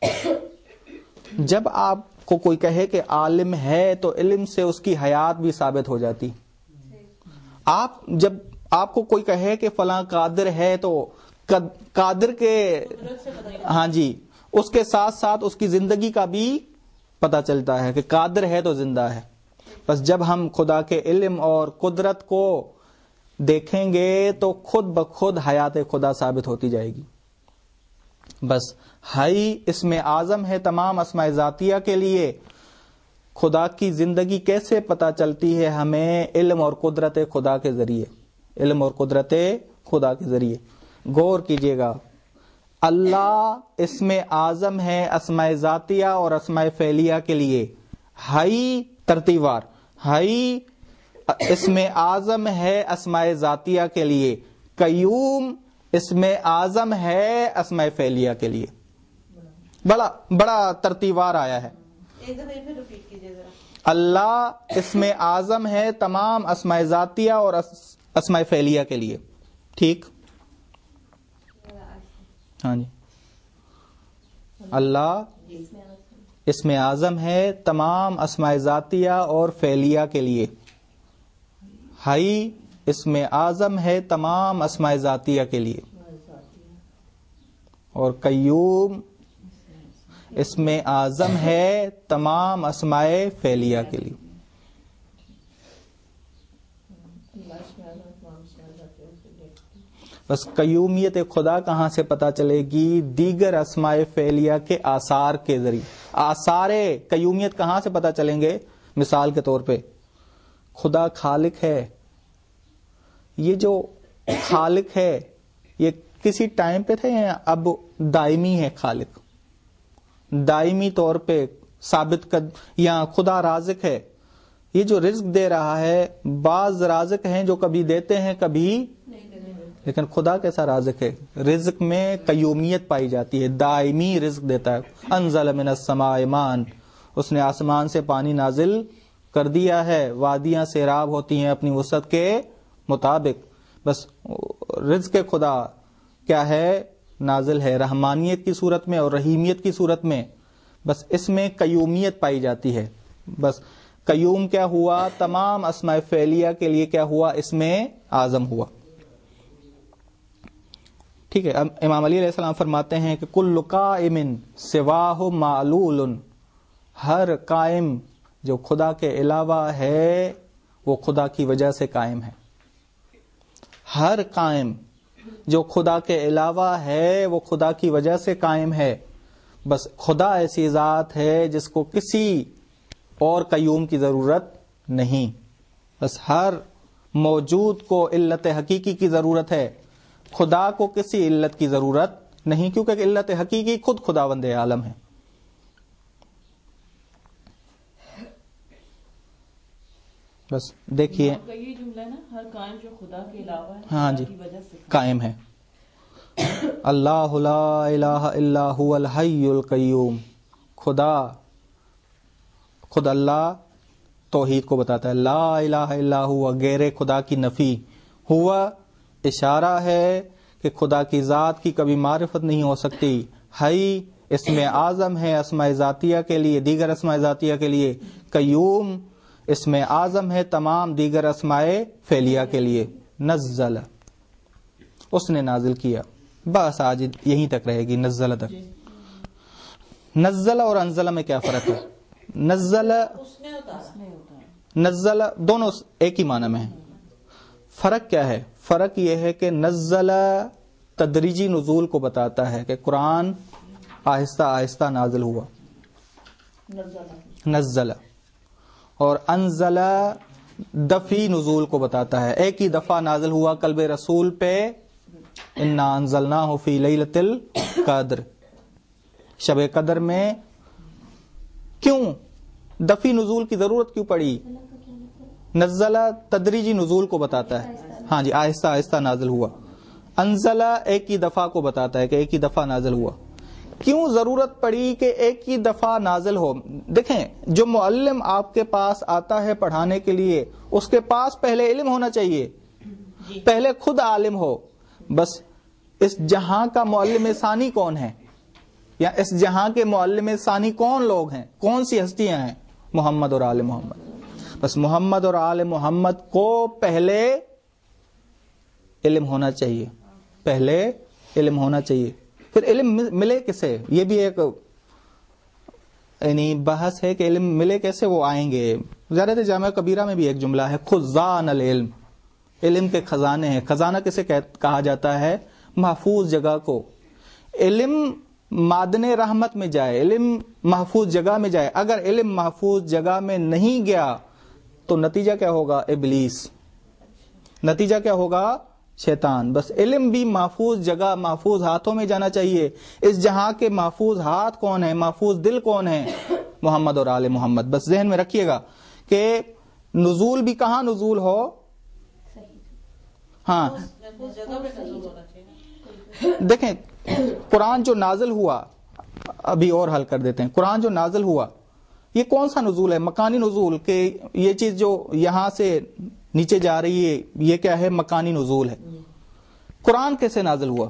جب آپ کو کوئی کہے کہ عالم ہے تو علم سے اس کی حیات بھی ثابت ہو جاتی. جب آپ کو کوئی کہے کہ فلاں قادر ہے تو قادر کے ہاں جی اس کے ساتھ ساتھ اس کی زندگی کا بھی پتہ چلتا ہے کہ قادر ہے تو زندہ ہے. بس جب ہم خدا کے علم اور قدرت کو دیکھیں گے تو خود بخود حیات خدا ثابت ہوتی جائے گی. بس حی اسم اعظم ہے تمام اسماء ذاتیہ کے لیے. خدا کی زندگی کیسے پتہ چلتی ہے ہمیں؟ علم اور قدرت خدا کے ذریعے. علم اور قدرت خدا کے ذریعے. غور کیجئے گا، اللہ اسم اعظم ہے اسماء ذاتیہ اور اسماء فعلیہ کے لیے. حی ترتیبوار، حی اسم اعظم ہے اسماء ذاتیہ کے لیے. قیوم اسم اعظم ہے اسماء فعلیہ کے لیے. بڑا ترتیبوار آیا ہے. ایک دفعہ پھر ریپیٹ کیجیے ذرا. اللہ اسم اعظم ہے تمام اسماء ذاتیہ اور اسماء فعلیہ کے لیے. ٹھیک، ہاں جی. اللہ اسم اعظم ہے تمام اسماء ذاتیہ اور فعلیہ کے لیے. حی اسم اعظم ہے تمام اسماء ذاتیہ کے لیے. اور قیوم اسم اعظم ہے تمام اسماء فعلیہ کے لیے. بس قیومیت خدا کہاں سے پتہ چلے گی؟ دیگر اسماء فعلیہ کے آثار کے ذریعے. آثار قیومیت کہاں سے پتہ چلیں گے؟ مثال کے طور پہ خدا خالق ہے. یہ جو خالق ہے یہ کسی ٹائم پہ تھے یا اب دائمی ہے؟ خالق دائمی طور پہ ثابت یا خدا رازق ہے. یہ جو رزق دے رہا ہے، بعض رازق ہیں جو کبھی دیتے ہیں کبھی، لیکن خدا کیسا رازق ہے؟ رزق میں قیومیت پائی جاتی ہے، دائمی رزق دیتا ہے. انزل من السماء ماء، اس نے آسمان سے پانی نازل کر دیا ہے، وادیاں سیراب ہوتی ہیں اپنی وسعت کے مطابق. بس رزق خدا کیا ہے؟ نازل ہے رحمانیت کی صورت میں اور رحیمیت کی صورت میں. بس اس میں قیومیت پائی جاتی ہے. بس قیوم کیا ہوا؟ تمام اسماء فعلیہ کے لیے کیا ہوا؟ اس میں اعظم ہوا. ٹھیک ہے. اب امام علی علیہ السلام فرماتے ہیں کہ کل قائم سواہ معلول، ہر قائم جو خدا کے علاوہ ہے وہ خدا کی وجہ سے قائم ہے. ہر قائم جو خدا کے علاوہ ہے وہ خدا کی وجہ سے قائم ہے. بس خدا ایسی ذات ہے جس کو کسی اور قیوم کی ضرورت نہیں. بس ہر موجود کو علت حقیقی کی ضرورت ہے، خدا کو کسی علت کی ضرورت نہیں، کیونکہ علت حقیقی خود خداوند عالم ہے. بس دیکھیے آپ کا یہ جملہ ہے نا، ہر قائم جو خدا کے علاوہ ہے ہاں جی خدا کی وجہ سے قائم ہے. اللہ لا الہ الا هو الحی القیوم. خود اللہ توحید کو بتاتا ہے. لا الہ الا ہوا، غیر خدا کی نفی. ہوا اشارہ ہے کہ خدا کی ذات کی کبھی معرفت نہیں ہو سکتی. حی اسم اعظم ہے اسماء ذاتیہ کے لیے، دیگر اسماء ذاتیہ کے لیے. قیوم اسم اعظم ہے تمام دیگر اسماء فعلیہ کے لیے. نزل اس نے نازل کیا. بس آج یہیں تک رہے گی نزل تک. نزل اور انزل میں کیا فرق ہے؟ نزل اس نے اتارا، نزل دونوں ایک ہی معنی میں ہیں. فرق کیا ہے؟ فرق یہ ہے کہ نزل تدریجی نزول کو بتاتا ہے کہ قرآن آہستہ آہستہ نازل ہوا، نزل. اور انزل دفعی نزول کو بتاتا ہے، ایک ہی دفعہ نازل ہوا قلب رسول پہ. انا انزلناہ فی لیلۃ القدر، شب قدر میں. کیوں دفعی نزول کی ضرورت کیوں پڑی؟ نزل تدریجی نزول کو بتاتا ہے، ہاں جی آہستہ آہستہ نازل ہوا. انزل ایک ہی دفعہ کو بتاتا ہے کہ ایک ہی دفعہ نازل ہوا. کیوں ضرورت پڑی کہ ایک ہی دفعہ نازل ہو؟ دیکھیں جو معلم آپ کے پاس آتا ہے پڑھانے کے لیے، اس کے پاس پہلے علم ہونا چاہیے، پہلے خود عالم ہو. بس اس جہاں کا معلم ثانی کون ہے، یا اس جہاں کے معلم ثانی کون لوگ ہیں، کون سی ہستیاں ہیں؟ محمد اور آل محمد. بس محمد اور آل محمد کو پہلے علم ہونا چاہیے، پہلے علم ہونا چاہیے. پھر علم ملے کسے؟ یہ بھی ایک یعنی بحث ہے کہ علم ملے کیسے، وہ آئیں گے. زیادہ جامعہ کبیرہ میں بھی ایک جملہ ہے خزان العلم، علم کے خزانے ہیں. خزانہ کسے کہا جاتا ہے؟ محفوظ جگہ کو. علم معدن رحمت میں جائے، علم محفوظ جگہ میں جائے. اگر علم محفوظ جگہ میں نہیں گیا تو نتیجہ کیا ہوگا؟ ابلیس. نتیجہ کیا ہوگا؟ شیطان. بس علم بھی محفوظ جگہ محفوظ ہاتھوں میں جانا چاہیے. اس جہاں کے محفوظ ہاتھ کون ہیں، محفوظ دل کون ہیں؟ محمد اور آل محمد. بس ذہن میں رکھیے گا کہ نزول بھی کہاں نزول ہو، ہاں جگہ پہ نزول ہونا چاہیے. دیکھیں قرآن جو نازل ہوا، ابھی اور حل کر دیتے ہیں. قرآن جو نازل ہوا یہ کون سا نزول ہے؟ مکانی نزول، کہ یہ چیز جو یہاں سے نیچے جا رہی ہے یہ کیا ہے؟ مکانی نزول ہے. قرآن کیسے نازل ہوا؟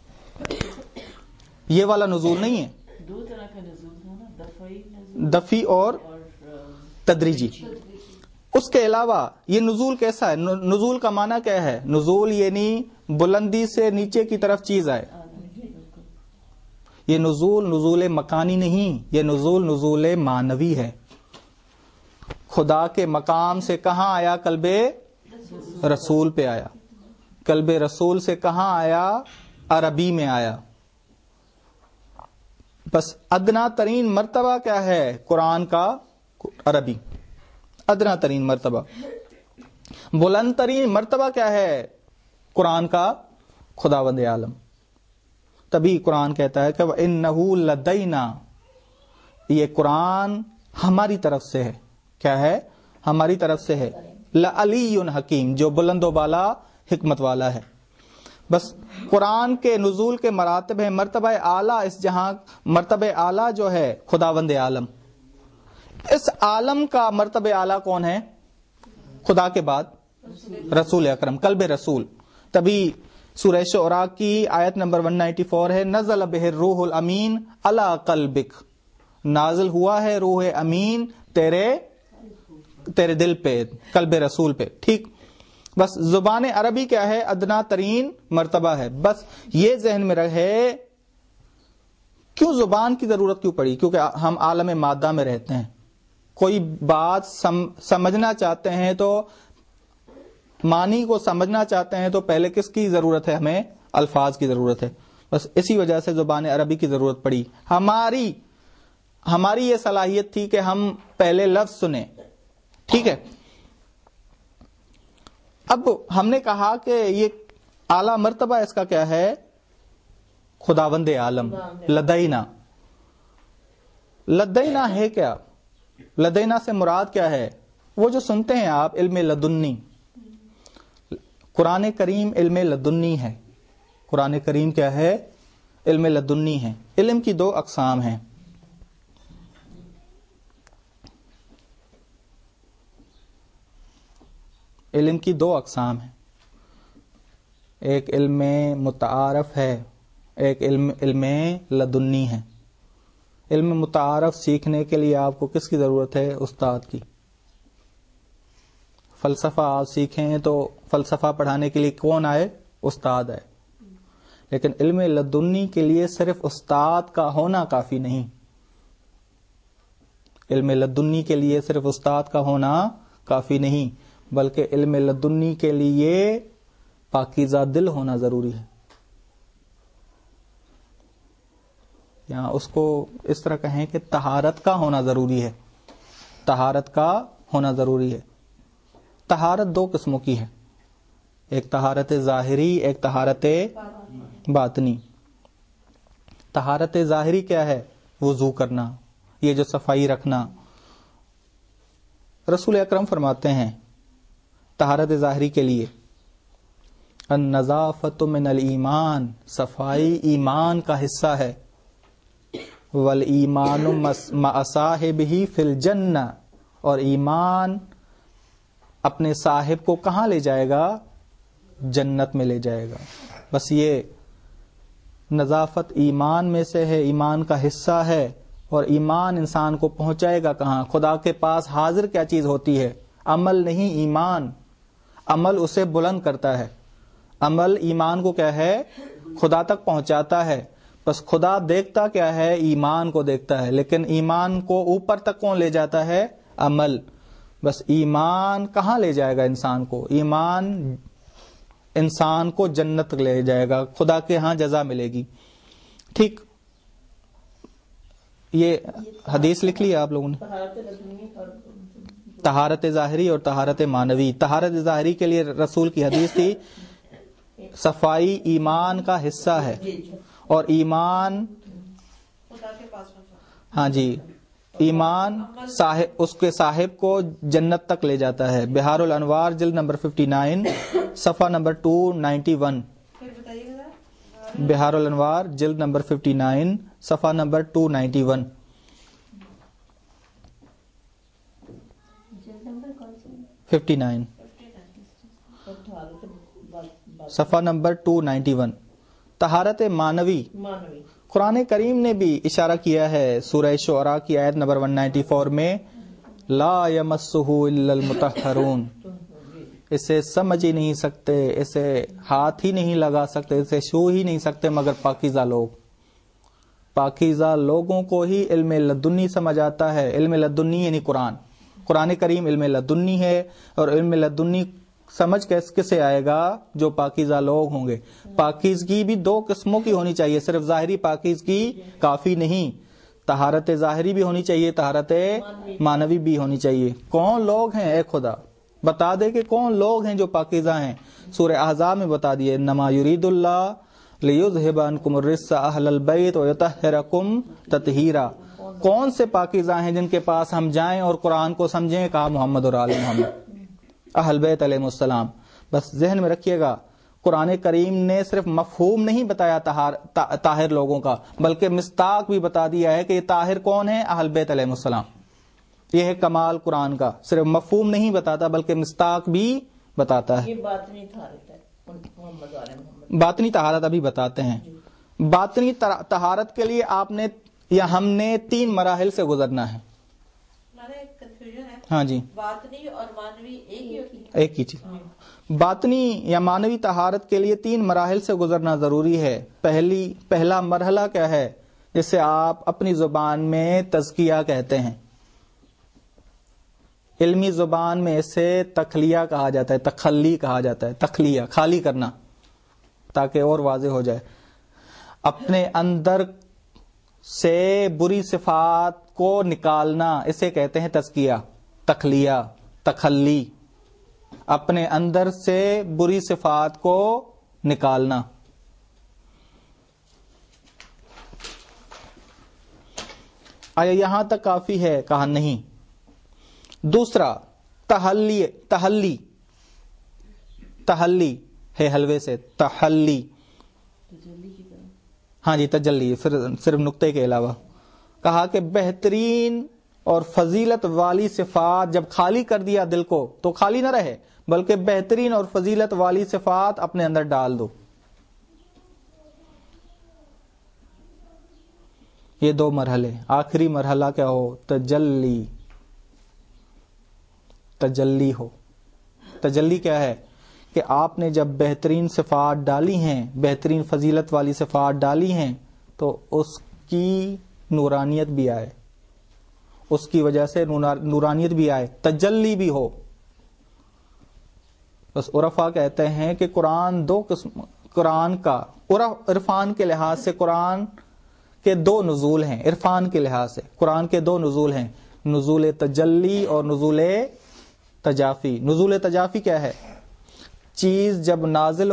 یہ والا نزول نہیں ہے، دو طرح کا نزول تھا نا، دفعی نزول دفعی اور تدریجی. اس کے علاوہ یہ نزول کیسا ہے؟ نزول کا معنی کیا ہے؟ نزول یعنی بلندی سے نیچے کی طرف چیز آئے. یہ نزول مکانی نہیں، یہ نزول معنوی ہے. خدا کے مقام سے کہاں آیا؟ قلب رسول پہ آیا. قلب رسول سے کہاں آیا؟ عربی میں آیا. بس ادنا ترین مرتبہ کیا ہے قرآن کا؟ عربی. ادنا ترین مرتبہ. بلند ترین مرتبہ کیا ہے قرآن کا؟ خداوند عالم. تبھی قرآن کہتا ہے کہ وَإِنَّهُ لَدَيْنَا، یہ قرآن ہماری طرف سے ہے. کیا ہے؟ ہماری طرف سے ہے. لَعَلِيٌّ حکیم، جو بلند و بالا حکمت والا ہے. بس قرآن کے نزول کے مراتب ہیں. مرتبہ اعلیٰ اس جہاں، مرتبہ اعلیٰ جو ہے خداوند عالم. اس عالم کا مرتبہ اعلیٰ کون ہے؟ خدا کے بعد رسول اکرم، قلب رسول. تبھی سورہ شعراء کی آیت نمبر 194 ہے، نزل بہ الروح الامین علی قلبک، نازل ہوا ہے روح امین تیرے دل پہ، قلب رسول پہ. ٹھیک، بس زبان عربی کیا ہے؟ ادنا ترین مرتبہ ہے. بس یہ ذہن میں رہے. کیوں زبان کی ضرورت کیوں پڑی؟ کیونکہ ہم عالم مادہ میں رہتے ہیں. کوئی بات سمجھنا چاہتے ہیں تو معنی کو سمجھنا چاہتے ہیں تو پہلے کس کی ضرورت ہے؟ ہمیں الفاظ کی ضرورت ہے. بس اسی وجہ سے زبان عربی کی ضرورت پڑی. ہماری یہ صلاحیت تھی کہ ہم پہلے لفظ سنیں. ٹھیک ہے، اب ہم نے کہا کہ یہ اعلیٰ مرتبہ اس کا کیا ہے؟ خداوند عالم. لدینا ہے کیا؟ لدینا سے مراد کیا ہے؟ وہ جو سنتے ہیں آپ، علم لدنی. قرآن کریم علم لدنی ہے. قرآن کریم کیا ہے؟ علم لدنی ہے. علم کی دو اقسام ہیں. علم کی دو اقسام ہیں. ایک علم متعارف ہے، ایک علم لدنی ہے. علم متعارف سیکھنے کے لیے آپ کو کس کی ضرورت ہے؟ استاد کی. فلسفہ آپ سیکھیں تو فلسفہ پڑھانے کے لیے کون آئے؟ استاد آئے. لیکن علم لدنی کے لیے صرف استاد کا ہونا کافی نہیں. علم لدنی کے لیے صرف استاد کا ہونا کافی نہیں، بلکہ علم لدنی کے لیے پاکیزہ دل ہونا ضروری ہے. یہاں اس کو اس طرح کہیں کہ طہارت کا ہونا ضروری ہے. طہارت کا ہونا ضروری ہے. طہارت دو قسموں کی ہے، ایک طہارت ظاہری، ایک طہارت باطنی. طہارت ظاہری کیا ہے؟ وضو کرنا، یہ جو صفائی رکھنا. رسول اکرم فرماتے ہیں طہارت ظاہری کے لیے النظافۃ من الایمان، صفائی ایمان کا حصہ ہے. والایمان مع صاحبہ فی الجنہ، اور ایمان اپنے صاحب کو کہاں لے جائے گا؟ جنت میں لے جائے گا. بس یہ نظافت ایمان میں سے ہے، ایمان کا حصہ ہے. اور ایمان انسان کو پہنچائے گا کہاں؟ خدا کے پاس حاضر کیا چیز ہوتی ہے؟ عمل نہیں، ایمان. عمل اسے بلند کرتا ہے. عمل ایمان کو کیا ہے؟ خدا تک پہنچاتا ہے. بس خدا دیکھتا کیا ہے؟ ایمان کو دیکھتا ہے. لیکن ایمان کو اوپر تک کون لے جاتا ہے؟ عمل. بس ایمان کہاں لے جائے گا انسان کو؟ ایمان انسان کو جنت لے جائے گا، خدا کے ہاں جزا ملے گی. ٹھیک، یہ حدیث لکھ لی آپ لوگوں نے، طہارت ظاہری اور طہارت معنوی. طہارت ظاہری کے لیے رسول کی حدیث تھی صفائی ایمان کا حصہ ہے، اور ایمان ہاں جی، ایمان اس کے صاحب کو جنت تک لے جاتا ہے. بہار الانوار جلد نمبر 59 صفحہ نمبر 291. بہار الانوار جلد نمبر 59 صفحہ نمبر 291. جلد نمبر کون سی؟ 59 صفحہ نمبر 291. طہارت معنوی قرآن کریم نے بھی اشارہ کیا ہے سورہ شعراء کی آیت نمبر 194 میں، لا یمسہ الا المطہرون. اسے سمجھ ہی نہیں سکتے، اسے ہاتھ ہی نہیں لگا سکتے، اسے چھو ہی نہیں سکتے مگر پاکیزہ لوگ. پاکیزہ لوگوں کو ہی علم لدنی سمجھ آتا ہے. علم لدنی یعنی قرآن کریم علم لدنی ہے. اور علم لدنی سمجھ کسے آئے گا؟ جو پاکیزہ لوگ ہوں گے. پاکیزگی بھی دو قسموں کی ہونی چاہیے، صرف ظاہری پاکیزگی کافی نہیں. طہارت ظاہری بھی ہونی چاہیے، طہارت معنوی بھی ہونی چاہیے. کون لوگ ہیں؟ اے خدا بتا دے کہ کون لوگ ہیں جو پاکیزہ ہیں. سورہ احزاب میں بتا دیے، انما یرید اللہ لیذھب عنکم الرجس اہل البیت ویطہرکم تطہیرا. کون سے پاکیزہ ہیں جن کے پاس ہم جائیں اور قرآن کو سمجھیں؟ کہا محمد اور آل محمد، اہل بیت علیہ السلام. بس ذہن میں رکھیے گا، قرآن کریم نے صرف مفہوم نہیں بتایا طاہر لوگوں کا، بلکہ مصداق بھی بتا دیا ہے کہ یہ طاہر کون ہے؟ اہل بیت علیہ السلام. یہ ہے کمال قرآن کا، صرف مفہوم نہیں بتاتا بلکہ مصداق بھی بتاتا ہے. یہ بات نہیں طہارت ہے، محمد والے محمد. باطنی طہارت ابھی بتاتے ہیں. باطنی طہارت کے لیے آپ نے یا ہم نے 3 مراحل سے گزرنا ہے. ہمارا ایک کنفیوژن ہے. ہاں جی, باطنی اور مانوی ایک ہی ہوتی ہے. ایک ہی چیز. باطنی یا مانوی طہارت کے لیے 3 مراحل سے گزرنا ضروری ہے. پہلا مرحلہ کیا ہے؟ جسے آپ اپنی زبان میں تزکیہ کہتے ہیں. علمی زبان میں اسے تخلیہ کہا جاتا ہے, تخلی کہا جاتا ہے. تخلیہ خالی کرنا, تاکہ اور واضح ہو جائے. اپنے اندر سے بری صفات کو نکالنا, اسے کہتے ہیں تزکیہ, تخلیہ, تخلی. اپنے اندر سے بری صفات کو نکالنا. آیا یہاں تک کافی ہے؟ کہا نہیں. دوسرا تحلی ہے حلوے سے, تحلی. ہاں جی, تجلی, صرف نقطے کے علاوہ. کہا کہ بہترین اور فضیلت والی صفات جب خالی کر دیا دل کو, تو خالی نہ رہے بلکہ بہترین اور فضیلت والی صفات اپنے اندر ڈال دو. یہ 2 مرحلے. آخری مرحلہ کیا ہو؟ تجلی ہو. تجلی کیا ہے؟ کہ آپ نے جب بہترین صفات ڈالی ہیں, بہترین فضیلت والی صفات ڈالی ہیں, تو اس کی نورانیت بھی آئے, اس کی وجہ سے نورانیت بھی آئے, تجلی بھی ہو. بس عرفا کہتے ہیں کہ قرآن 2 قسم, قرآن کا عرفان کے لحاظ سے قرآن کے 2 نزول ہیں. عرفان کے لحاظ سے قرآن کے 2 نزول ہیں, نزول تجلی اور نزول تجافی. نزول تجافی کیا ہے؟ چیز جب نازل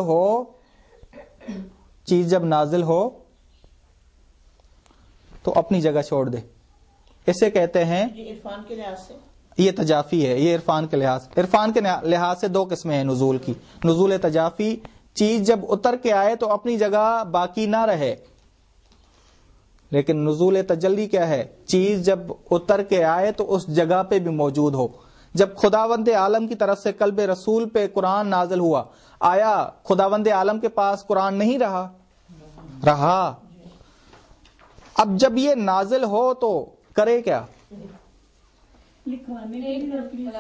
ہو تو اپنی جگہ چھوڑ دے, اسے کہتے ہیں. عرفان کے لحاظ سے یہ تجافی ہے. یہ عرفان کے لحاظ سے 2 قسمیں ہیں نزول کی. نزول تجافی, چیز جب اتر کے آئے تو اپنی جگہ باقی نہ رہے. لیکن نزول تجلی کیا ہے؟ چیز جب اتر کے آئے تو اس جگہ پہ بھی موجود ہو. جب خداوند عالم کی طرف سے قلب رسول پہ قرآن نازل ہوا, آیا خداوند عالم کے پاس قرآن نہیں رہا. اب جب یہ نازل ہو تو کرے کیا؟ لکھوانے کے لیے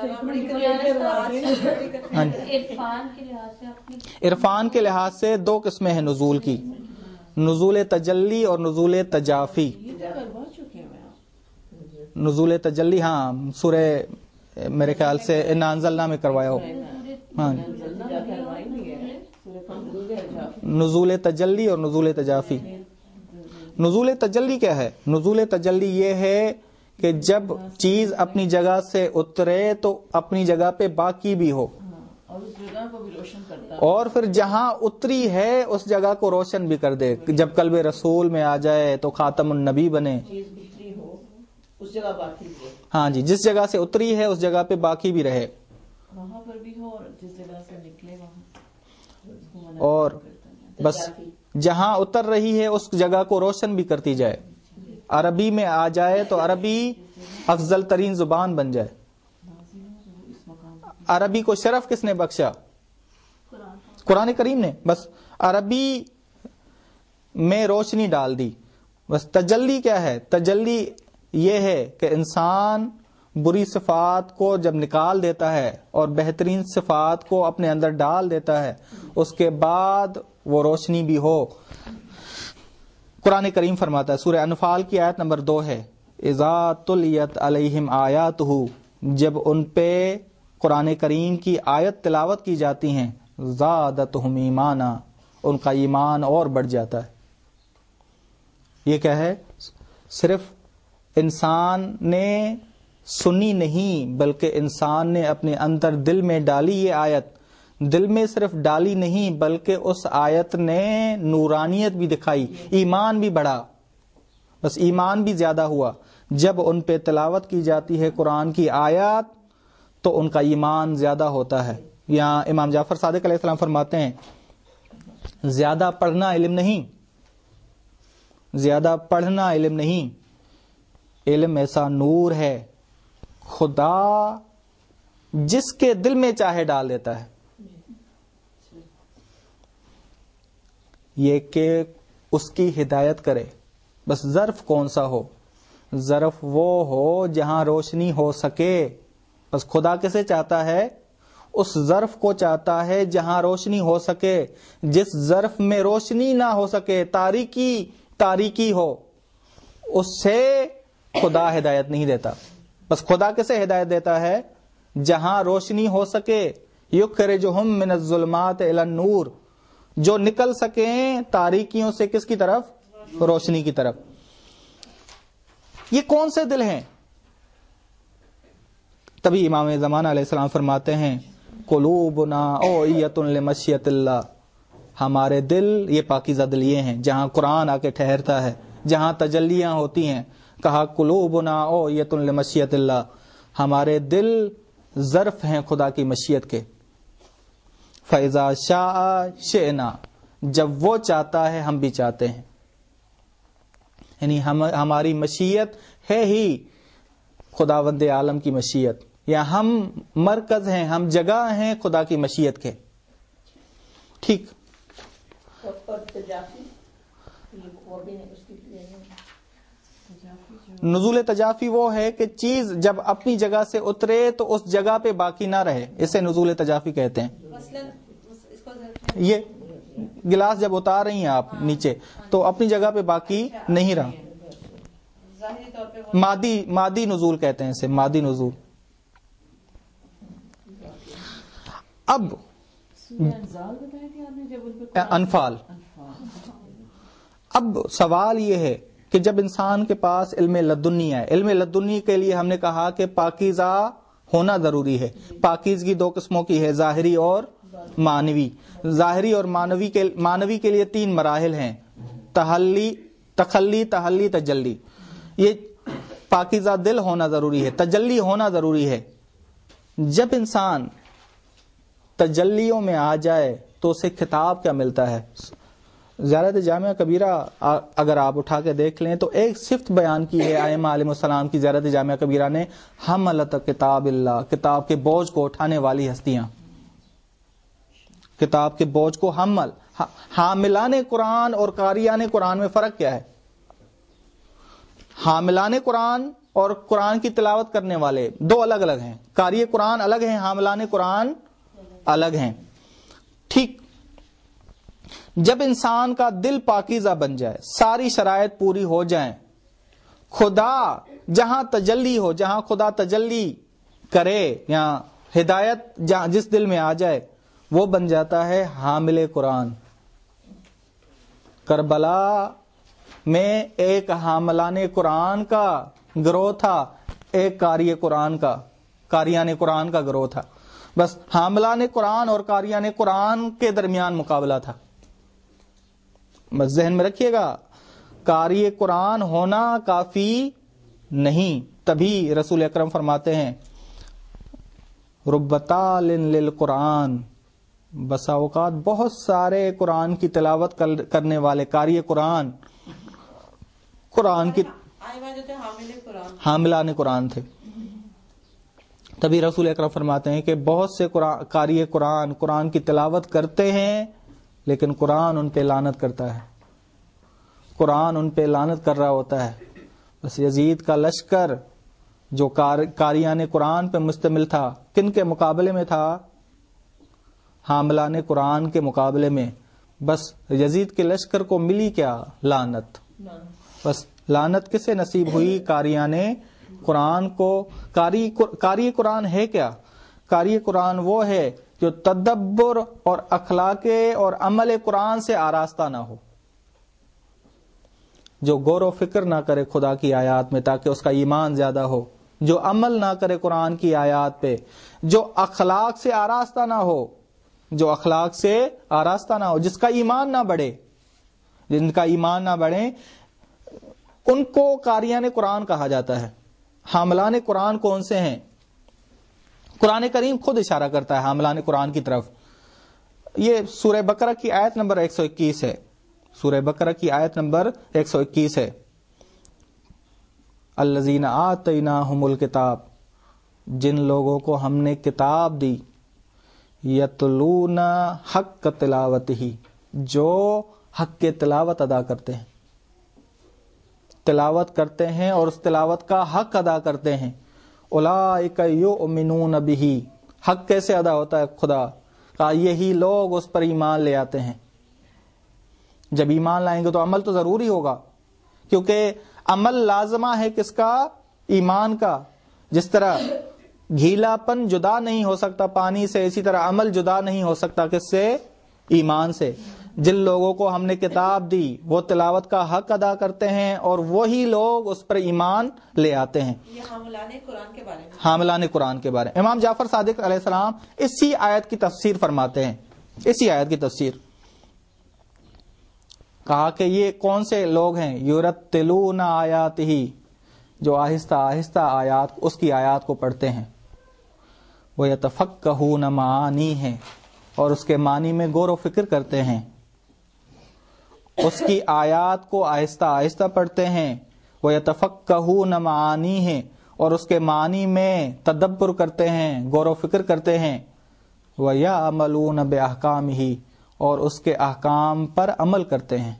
عرفان کے لحاظ سے 2 قسمیں ہیں نزول کی, نزول تجلی اور نزول تجافی. نزول تجلی, ہاں, سورہ میرے خیال سے انا انزلنا میں کروایا ہو. ہاں, نزول تجلی اور نزول تجافی. نزول تجلی کیا ہے؟ نزول تجلی یہ ہے کہ جب چیز اپنی جگہ سے اترے تو اپنی جگہ پہ باقی بھی ہو, اور اس جگہ کو بھی روشن کرتا ہے, اور پھر جہاں اتری ہے اس جگہ کو روشن بھی کر دے. جب قلب رسول میں آ جائے تو خاتم النبی بنے. چیز اتری ہو اس جگہ باقی بھی ہو. ہاں جی, جس جگہ سے اتری ہے اس جگہ پہ باقی بھی رہے, وہاں پر بھی ہو, اور جس جگہ سے نکلے وہاں. اور بس جہاں اتر رہی ہے اس جگہ کو روشن بھی کرتی جائے. عربی میں آ جائے تو عربی افضل ترین زبان بن جائے. عربی کو شرف کس نے بخشا؟ قرآن کریم نے. بس عربی میں روشنی ڈال دی. بس تجلی کیا ہے؟ تجلی یہ ہے کہ انسان بری صفات کو جب نکال دیتا ہے اور بہترین صفات کو اپنے اندر ڈال دیتا ہے, اس کے بعد وہ روشنی بھی ہو. قرآن کریم فرماتا ہے, سورہ انفال کی آیت نمبر 2 ہے, اذا تلیت علیہم آیاتہ, جب ان پہ قرآن کریم کی آیت تلاوت کی جاتی ہیں, زادتہم ایمانا, ان کا ایمان اور بڑھ جاتا ہے. یہ کیا ہے؟ صرف انسان نے سنی نہیں بلکہ انسان نے اپنے اندر دل میں ڈالی. یہ آیت دل میں صرف ڈالی نہیں بلکہ اس آیت نے نورانیت بھی دکھائی, ایمان بھی بڑھا. بس ایمان بھی زیادہ ہوا. جب ان پہ تلاوت کی جاتی ہے قرآن کی آیات تو ان کا ایمان زیادہ ہوتا ہے. یہاں امام جعفر صادق علیہ السلام فرماتے ہیں, زیادہ پڑھنا علم نہیں, زیادہ پڑھنا علم نہیں, علم ایسا نور ہے خدا جس کے دل میں چاہے ڈال دیتا ہے. یہ کہ اس کی ہدایت کرے. بس ظرف کون سا ہو؟ ظرف وہ ہو جہاں روشنی ہو سکے. بس خدا کسے چاہتا ہے؟ اس ظرف کو چاہتا ہے جہاں روشنی ہو سکے. جس ظرف میں روشنی نہ ہو سکے، تاریکی ہو، اس سے خدا ہدایت نہیں دیتا. بس خدا کسے ہدایت دیتا ہے؟ جہاں روشنی ہو سکے. یخرجہم من الظلمات الی النور، جو نکل سکیں تاریکیوں سے کس کی طرف؟ روشنی کی طرف. یہ کون سے دل ہیں؟ تبھی امام زمانہ علیہ السلام فرماتے ہیں قلوبنا اوعیۃ لمشیۃ اللہ، ہمارے دل یہ پاکیزہ دل یہ ہیں جہاں قرآن آ کے ٹھہرتا ہے، جہاں تجلیاں ہوتی ہیں. کہا قلوبنا اوعیۃ لمشیۃ اللہ، ہمارے دل ظرف ہیں خدا کی مشیت کے. فاذا شاء شئنا، جب وہ چاہتا ہے ہم بھی چاہتے ہیں. یعنی ہماری مشیت ہے ہی خداوند عالم کی مشیت، یا ہم مرکز ہیں، ہم جگہ ہیں خدا کی مشیت کے. ٹھیک. اور تجافی وہ بھی اس کی نزول تجافی وہ ہے کہ چیز جب اپنی جگہ سے اترے تو اس جگہ پہ باقی نہ رہے، اسے نزول تجافی کہتے ہیں. مثلاً اس کو یہ گلاس جب اتار رہی ہیں آپ نیچے تو اپنی جگہ پہ باقی نہیں رہا. ظاہری طور پہ مادی نزول کہتے ہیں اسے، مادی نزول. اب انفال. اب سوال یہ ہے کہ جب انسان کے پاس علم لدنی ہے، علم لدنی کے لیے ہم نے کہا کہ پاکیزہ ہونا ضروری ہے. پاکیزگی دو قسموں کی ہے، ظاہری اور معنوی. ظاہری اور معنوی کے لیے 3 مراحل ہیں، تخلی، تحلی، تجلی. یہ پاکیزہ دل ہونا ضروری ہے، تجلی ہونا ضروری ہے. جب انسان تجلیوں میں آ جائے تو اسے خطاب کیا ملتا ہے؟ زیارت جامعہ کبیرہ اگر آپ اٹھا کے دیکھ لیں تو ایک صفت بیان کی ہے ائمہ علیہ السلام کی زیارت جامعہ کبیرہ نے، حملۃ کتاب اللہ، کتاب کے بوجھ کو اٹھانے والی ہستیاں. کتاب کے بوجھ کو حاملان قرآن اور قاریان قرآن میں فرق کیا ہے؟ حاملان قرآن اور قرآن کی تلاوت کرنے والے 2 الگ الگ ہیں. قاری قرآن الگ ہیں، حاملان قرآن الگ ہیں. ٹھیک. جب انسان کا دل پاکیزہ بن جائے، ساری شرائط پوری ہو جائیں، خدا جہاں تجلی ہو، جہاں خدا تجلی کرے یا ہدایت جہاں جس دل میں آ جائے وہ بن جاتا ہے حامل قرآن. کربلا میں ایک حاملان قرآن کا گروہ تھا، ایک قاری قرآن کا، قاریان قرآن کا گروہ تھا. بس حاملان قرآن اور قاریان قرآن کے درمیان مقابلہ تھا. بس ذہن میں رکھیے گا، قاری قرآن ہونا کافی نہیں. تبھی رسول اکرم فرماتے ہیں رب طال للقرآن، بسا اوقات بہت سارے قرآن کی تلاوت کرنے والے قاری قرآن کی جو تھے حاملان قرآن تھے. تبھی رسول اکرم فرماتے ہیں کہ بہت سے قاری قرآن کی تلاوت کرتے ہیں لیکن قرآن ان پہ لعنت کرتا ہے، قرآن ان پہ لعنت کر رہا ہوتا ہے. بس یزید کا لشکر جو قاریان قرآن پہ مشتمل تھا، کن کے مقابلے میں تھا؟ حاملان قرآن کے مقابلے میں. بس یزید کے لشکر کو ملی کیا؟ لعنت. بس لعنت کسے نصیب ہوئی؟ قاریان قرآن کو. قاری قرآن ہے کیا؟ قاری قرآن وہ ہے جو تدبر اور اخلاق اور عمل قرآن سے آراستہ نہ ہو، جو غور و فکر نہ کرے خدا کی آیات میں تاکہ اس کا ایمان زیادہ ہو، جو عمل نہ کرے قرآن کی آیات پہ، جو اخلاق سے آراستہ نہ ہو، جس کا ایمان نہ بڑھے، جن کا ایمان نہ بڑھے ان کو قاریان قرآن کہا جاتا ہے. حاملان قرآن کون سے ہیں؟ قرآن کریم خود اشارہ کرتا ہے حاملان قرآن کی طرف. یہ سورہ بقرہ کی آیت نمبر 121 ہے. سورہ بقرہ کی آیت نمبر 121 ہے. الذین آتیناہم الکتاب، جن لوگوں کو ہم نے کتاب دی، یتلون حق تلاوتہ، جو حق کے تلاوت ادا کرتے ہیں، تلاوت کرتے ہیں اور اس تلاوت کا حق ادا کرتے ہیں. اولئک یؤمنون بہ، حق کیسے ادا ہوتا ہے خدا کا؟ یہی لوگ اس پر ایمان لے آتے ہیں. جب ایمان لائیں گے تو عمل تو ضروری ہوگا، کیونکہ عمل لازمہ ہے کس کا؟ ایمان کا. جس طرح گھیلا پن جدا نہیں ہو سکتا پانی سے، اسی طرح عمل جدا نہیں ہو سکتا کس سے؟ ایمان سے. جن لوگوں کو ہم نے کتاب دی وہ تلاوت کا حق ادا کرتے ہیں اور وہی لوگ اس پر ایمان لے آتے ہیں. یہ حاملان قرآن کے بارے میں، حاملان قرآن کے بارے میں امام جعفر صادق علیہ السلام اسی آیت کی تفسیر فرماتے ہیں. اسی آیت کی تفسیر کہا کہ یہ کون سے لوگ ہیں؟ یرتلون آیاتہ، جو آہستہ آہستہ آیات اس کی آیات کو پڑھتے ہیں. وہ یتفقہون معانی ہے، اور اس کے معنی میں غور و فکر کرتے ہیں. اس کی آیات کو آہستہ آہستہ پڑھتے ہیں. وہ یتفقہون معانی ہے، اور اس کے معنی میں تدبر کرتے ہیں، غور و فکر کرتے ہیں. وَيَعْمَلُونَ بِأَحْكَامِهِ، اور اس کے احکام پر عمل کرتے ہیں.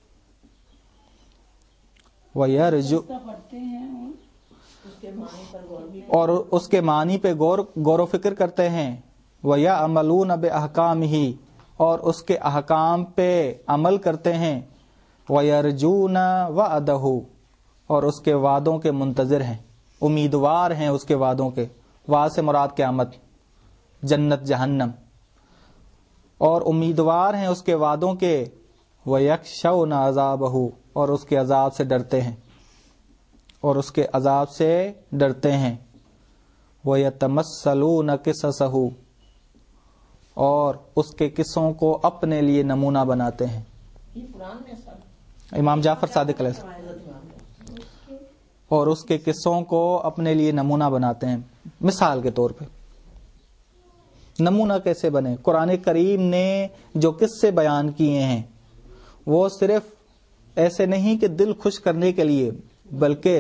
وَيَرْجُ، پڑھتے ہیں اس کے معنی پر غور بھی اور اس کے معنی پہ غور و فکر کرتے ہیں. وَيَعْمَلُونَ بِأَحْكَامِهِ، اور اس کے احکام پہ عمل کرتے ہیں. وَيَرْجُونَ وَعْدَهُ، اور اس کے وعدوں کے منتظر ہیں، امیدوار ہیں اس کے وعدوں کے. وعد سے مراد قیامت، جنت جہنم، اور امیدوار ہیں اس کے وعدوں کے. وَيَخْشَوْنَ عَذَابَهُ، اور اس کے عذاب سے ڈرتے ہیں، اور اس کے عذاب سے ڈرتے ہیں. وَيَتَمَثَّلُونَ قِصَصَهُ، اور اس کے قصوں کو اپنے لیے نمونہ بناتے ہیں. یہ قرآن میں سب امام جعفر صادق علیہ السلام، اور اس کے قصوں کو اپنے لیے نمونہ بناتے ہیں. مثال کے طور پہ نمونہ کیسے بنے؟ قرآن کریم نے جو قصے بیان کیے ہیں وہ صرف ایسے نہیں کہ دل خوش کرنے کے لیے، بلکہ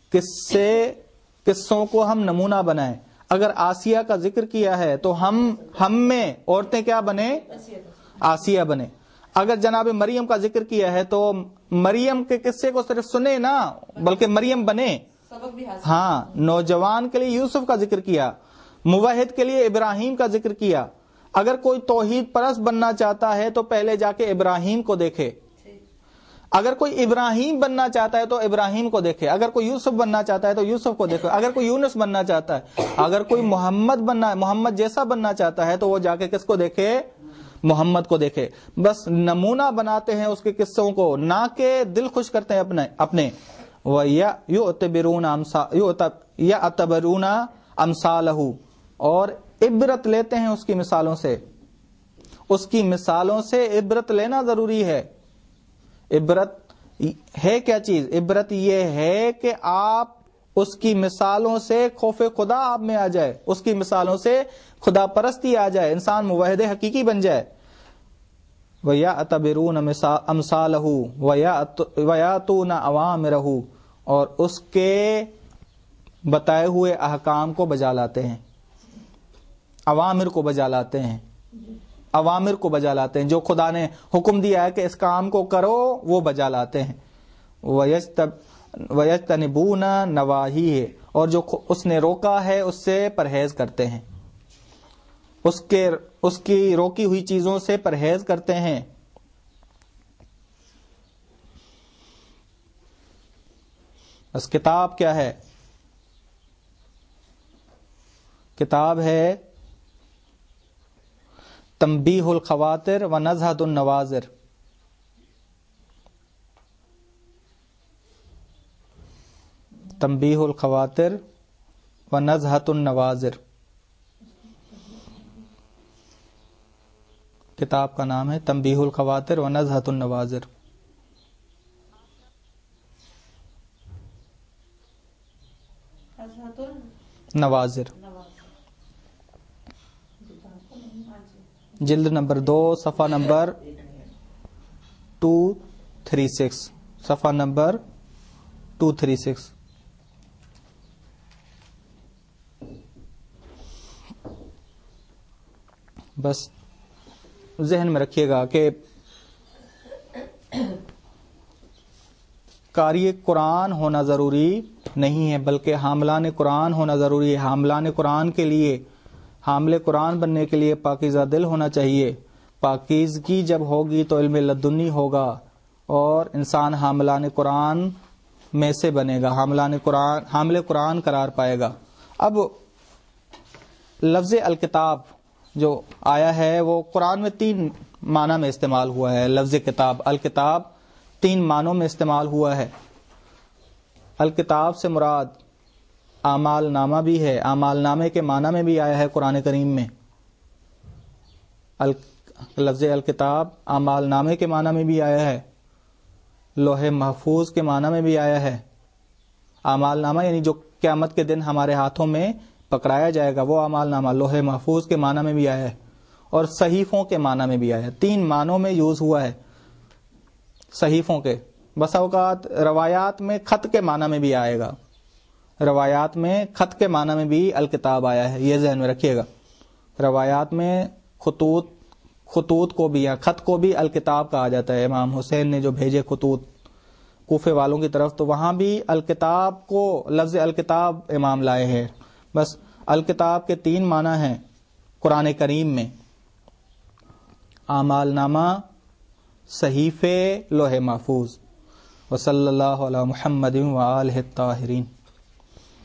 قصوں کو ہم نمونہ بنائیں. اگر آسیہ کا ذکر کیا ہے تو ہم میں عورتیں کیا بنے؟ آسیہ بنے. اگر جناب مریم کا ذکر کیا ہے تو مریم کے قصے کو صرف سنے نہ بلکہ مریم بنے. سبق بھی حاصل. ہاں، نوجوان کے لیے یوسف کا ذکر کیا، موحد کے لیے ابراہیم کا ذکر کیا. اگر کوئی توحید پرست بننا چاہتا ہے تو پہلے جا کے ابراہیم کو دیکھے. اگر کوئی ابراہیم بننا چاہتا ہے تو ابراہیم کو دیکھے. اگر کوئی یوسف بننا چاہتا ہے تو یوسف کو دیکھے. اگر کوئی یونس بننا چاہتا ہے، اگر کوئی محمد جیسا بننا چاہتا ہے تو وہ جا کے کس کو دیکھے؟ محمد کو دیکھے. بس نمونہ بناتے ہیں اس کے قصوں کو، نہ کہ دل خوش کرتے ہیں اپنے. يَعْتَبِرُونَ أَمْثَالَهُ، اور عبرت لیتے ہیں اس کی مثالوں سے. اس کی مثالوں سے عبرت لینا ضروری ہے. عبرت ہے کیا چیز؟ عبرت یہ ہے کہ آپ اس کی مثالوں سے خوف خدا آپ میں آ جائے، اس کی مثالوں سے خدا پرستی آ جائے، انسان موحد حقیقی بن جائے. وَيَعْتَبِرُونَ أَمْثَالَهُ وَيَأْتُونَ أَوَامِرَهُ، اور اس کے بتائے ہوئے احکام کو بجا لاتے ہیں. اوامر کو بجا لاتے ہیں، اوامر کو بجا لاتے ہیں. جو خدا نے حکم دیا ہے کہ اس کام کو کرو وہ بجا لاتے ہیں. وَيَجْتَنِبُونَ نَوَاهِيهِ، اور جو اس نے روکا ہے اس سے پرہیز کرتے ہیں، اس کی روکی ہوئی چیزوں سے پرہیز کرتے ہیں. بس کتاب کیا ہے؟ کتاب ہے تنبیہ الخواطر و نزہۃ النواظر. تنبیہ الخواطر و نزہۃ النواظر کتاب کا نام ہے تنبیہ الخواطر و نزہۃ النواظر. نواظر، جلد نمبر 2 صفحہ نمبر 236، صفحہ نمبر 236. بس ذہن میں رکھیے گا کہ قاری قرآن ہونا ضروری نہیں ہے، بلکہ حاملان قرآن ہونا ضروری ہے. حاملان قرآن کے لیے، حامل قرآن بننے کے لیے پاکیزہ دل ہونا چاہیے. پاکیزگی جب ہوگی تو علم لدنی ہوگا اور انسان حاملان قرآن میں سے بنے گا، حامل قرآن قرار پائے گا. اب لفظ الکتاب جو آیا ہے وہ قرآن میں 3 معنی میں استعمال ہوا ہے. لفظ کتاب، الکتاب 3 معنوں میں استعمال ہوا ہے. الکتاب سے مراد اعمال نامہ بھی ہے، اعمال نامے کے معنی میں بھی آیا ہے قرآن کریم میں. لفظ الکتاب اعمال نامے کے معنی میں بھی آیا ہے، لوح محفوظ کے معنی میں بھی آیا ہے. اعمال نامہ یعنی جو قیامت کے دن ہمارے ہاتھوں میں پکڑایا جائے گا وہ اعمال نامہ لوح محفوظ کے معنی میں بھی آیا ہے اور صحیفوں کے معنی میں بھی آیا ہے. 3 معنوں میں یوز ہوا ہے صحیفوں کے. بسا اوقات روایات میں خط کے معنی میں بھی آئے گا، روایات میں خط کے معنی میں بھی الکتاب آیا ہے، یہ ذہن میں رکھیے گا. روایات میں خطوط کو بھی یا خط کو بھی الکتاب کہا جاتا ہے. امام حسین نے جو بھیجے خطوط کوفے والوں کی طرف تو وہاں بھی الکتاب کو لفظ الکتاب امام لائے ہیں. بس الکتاب کے 3 معنی ہیں قرآن کریم میں: اعمال نامہ، صحیفے، لوح محفوظ. وصلی اللہ علی محمد وآلہ الطاہرین.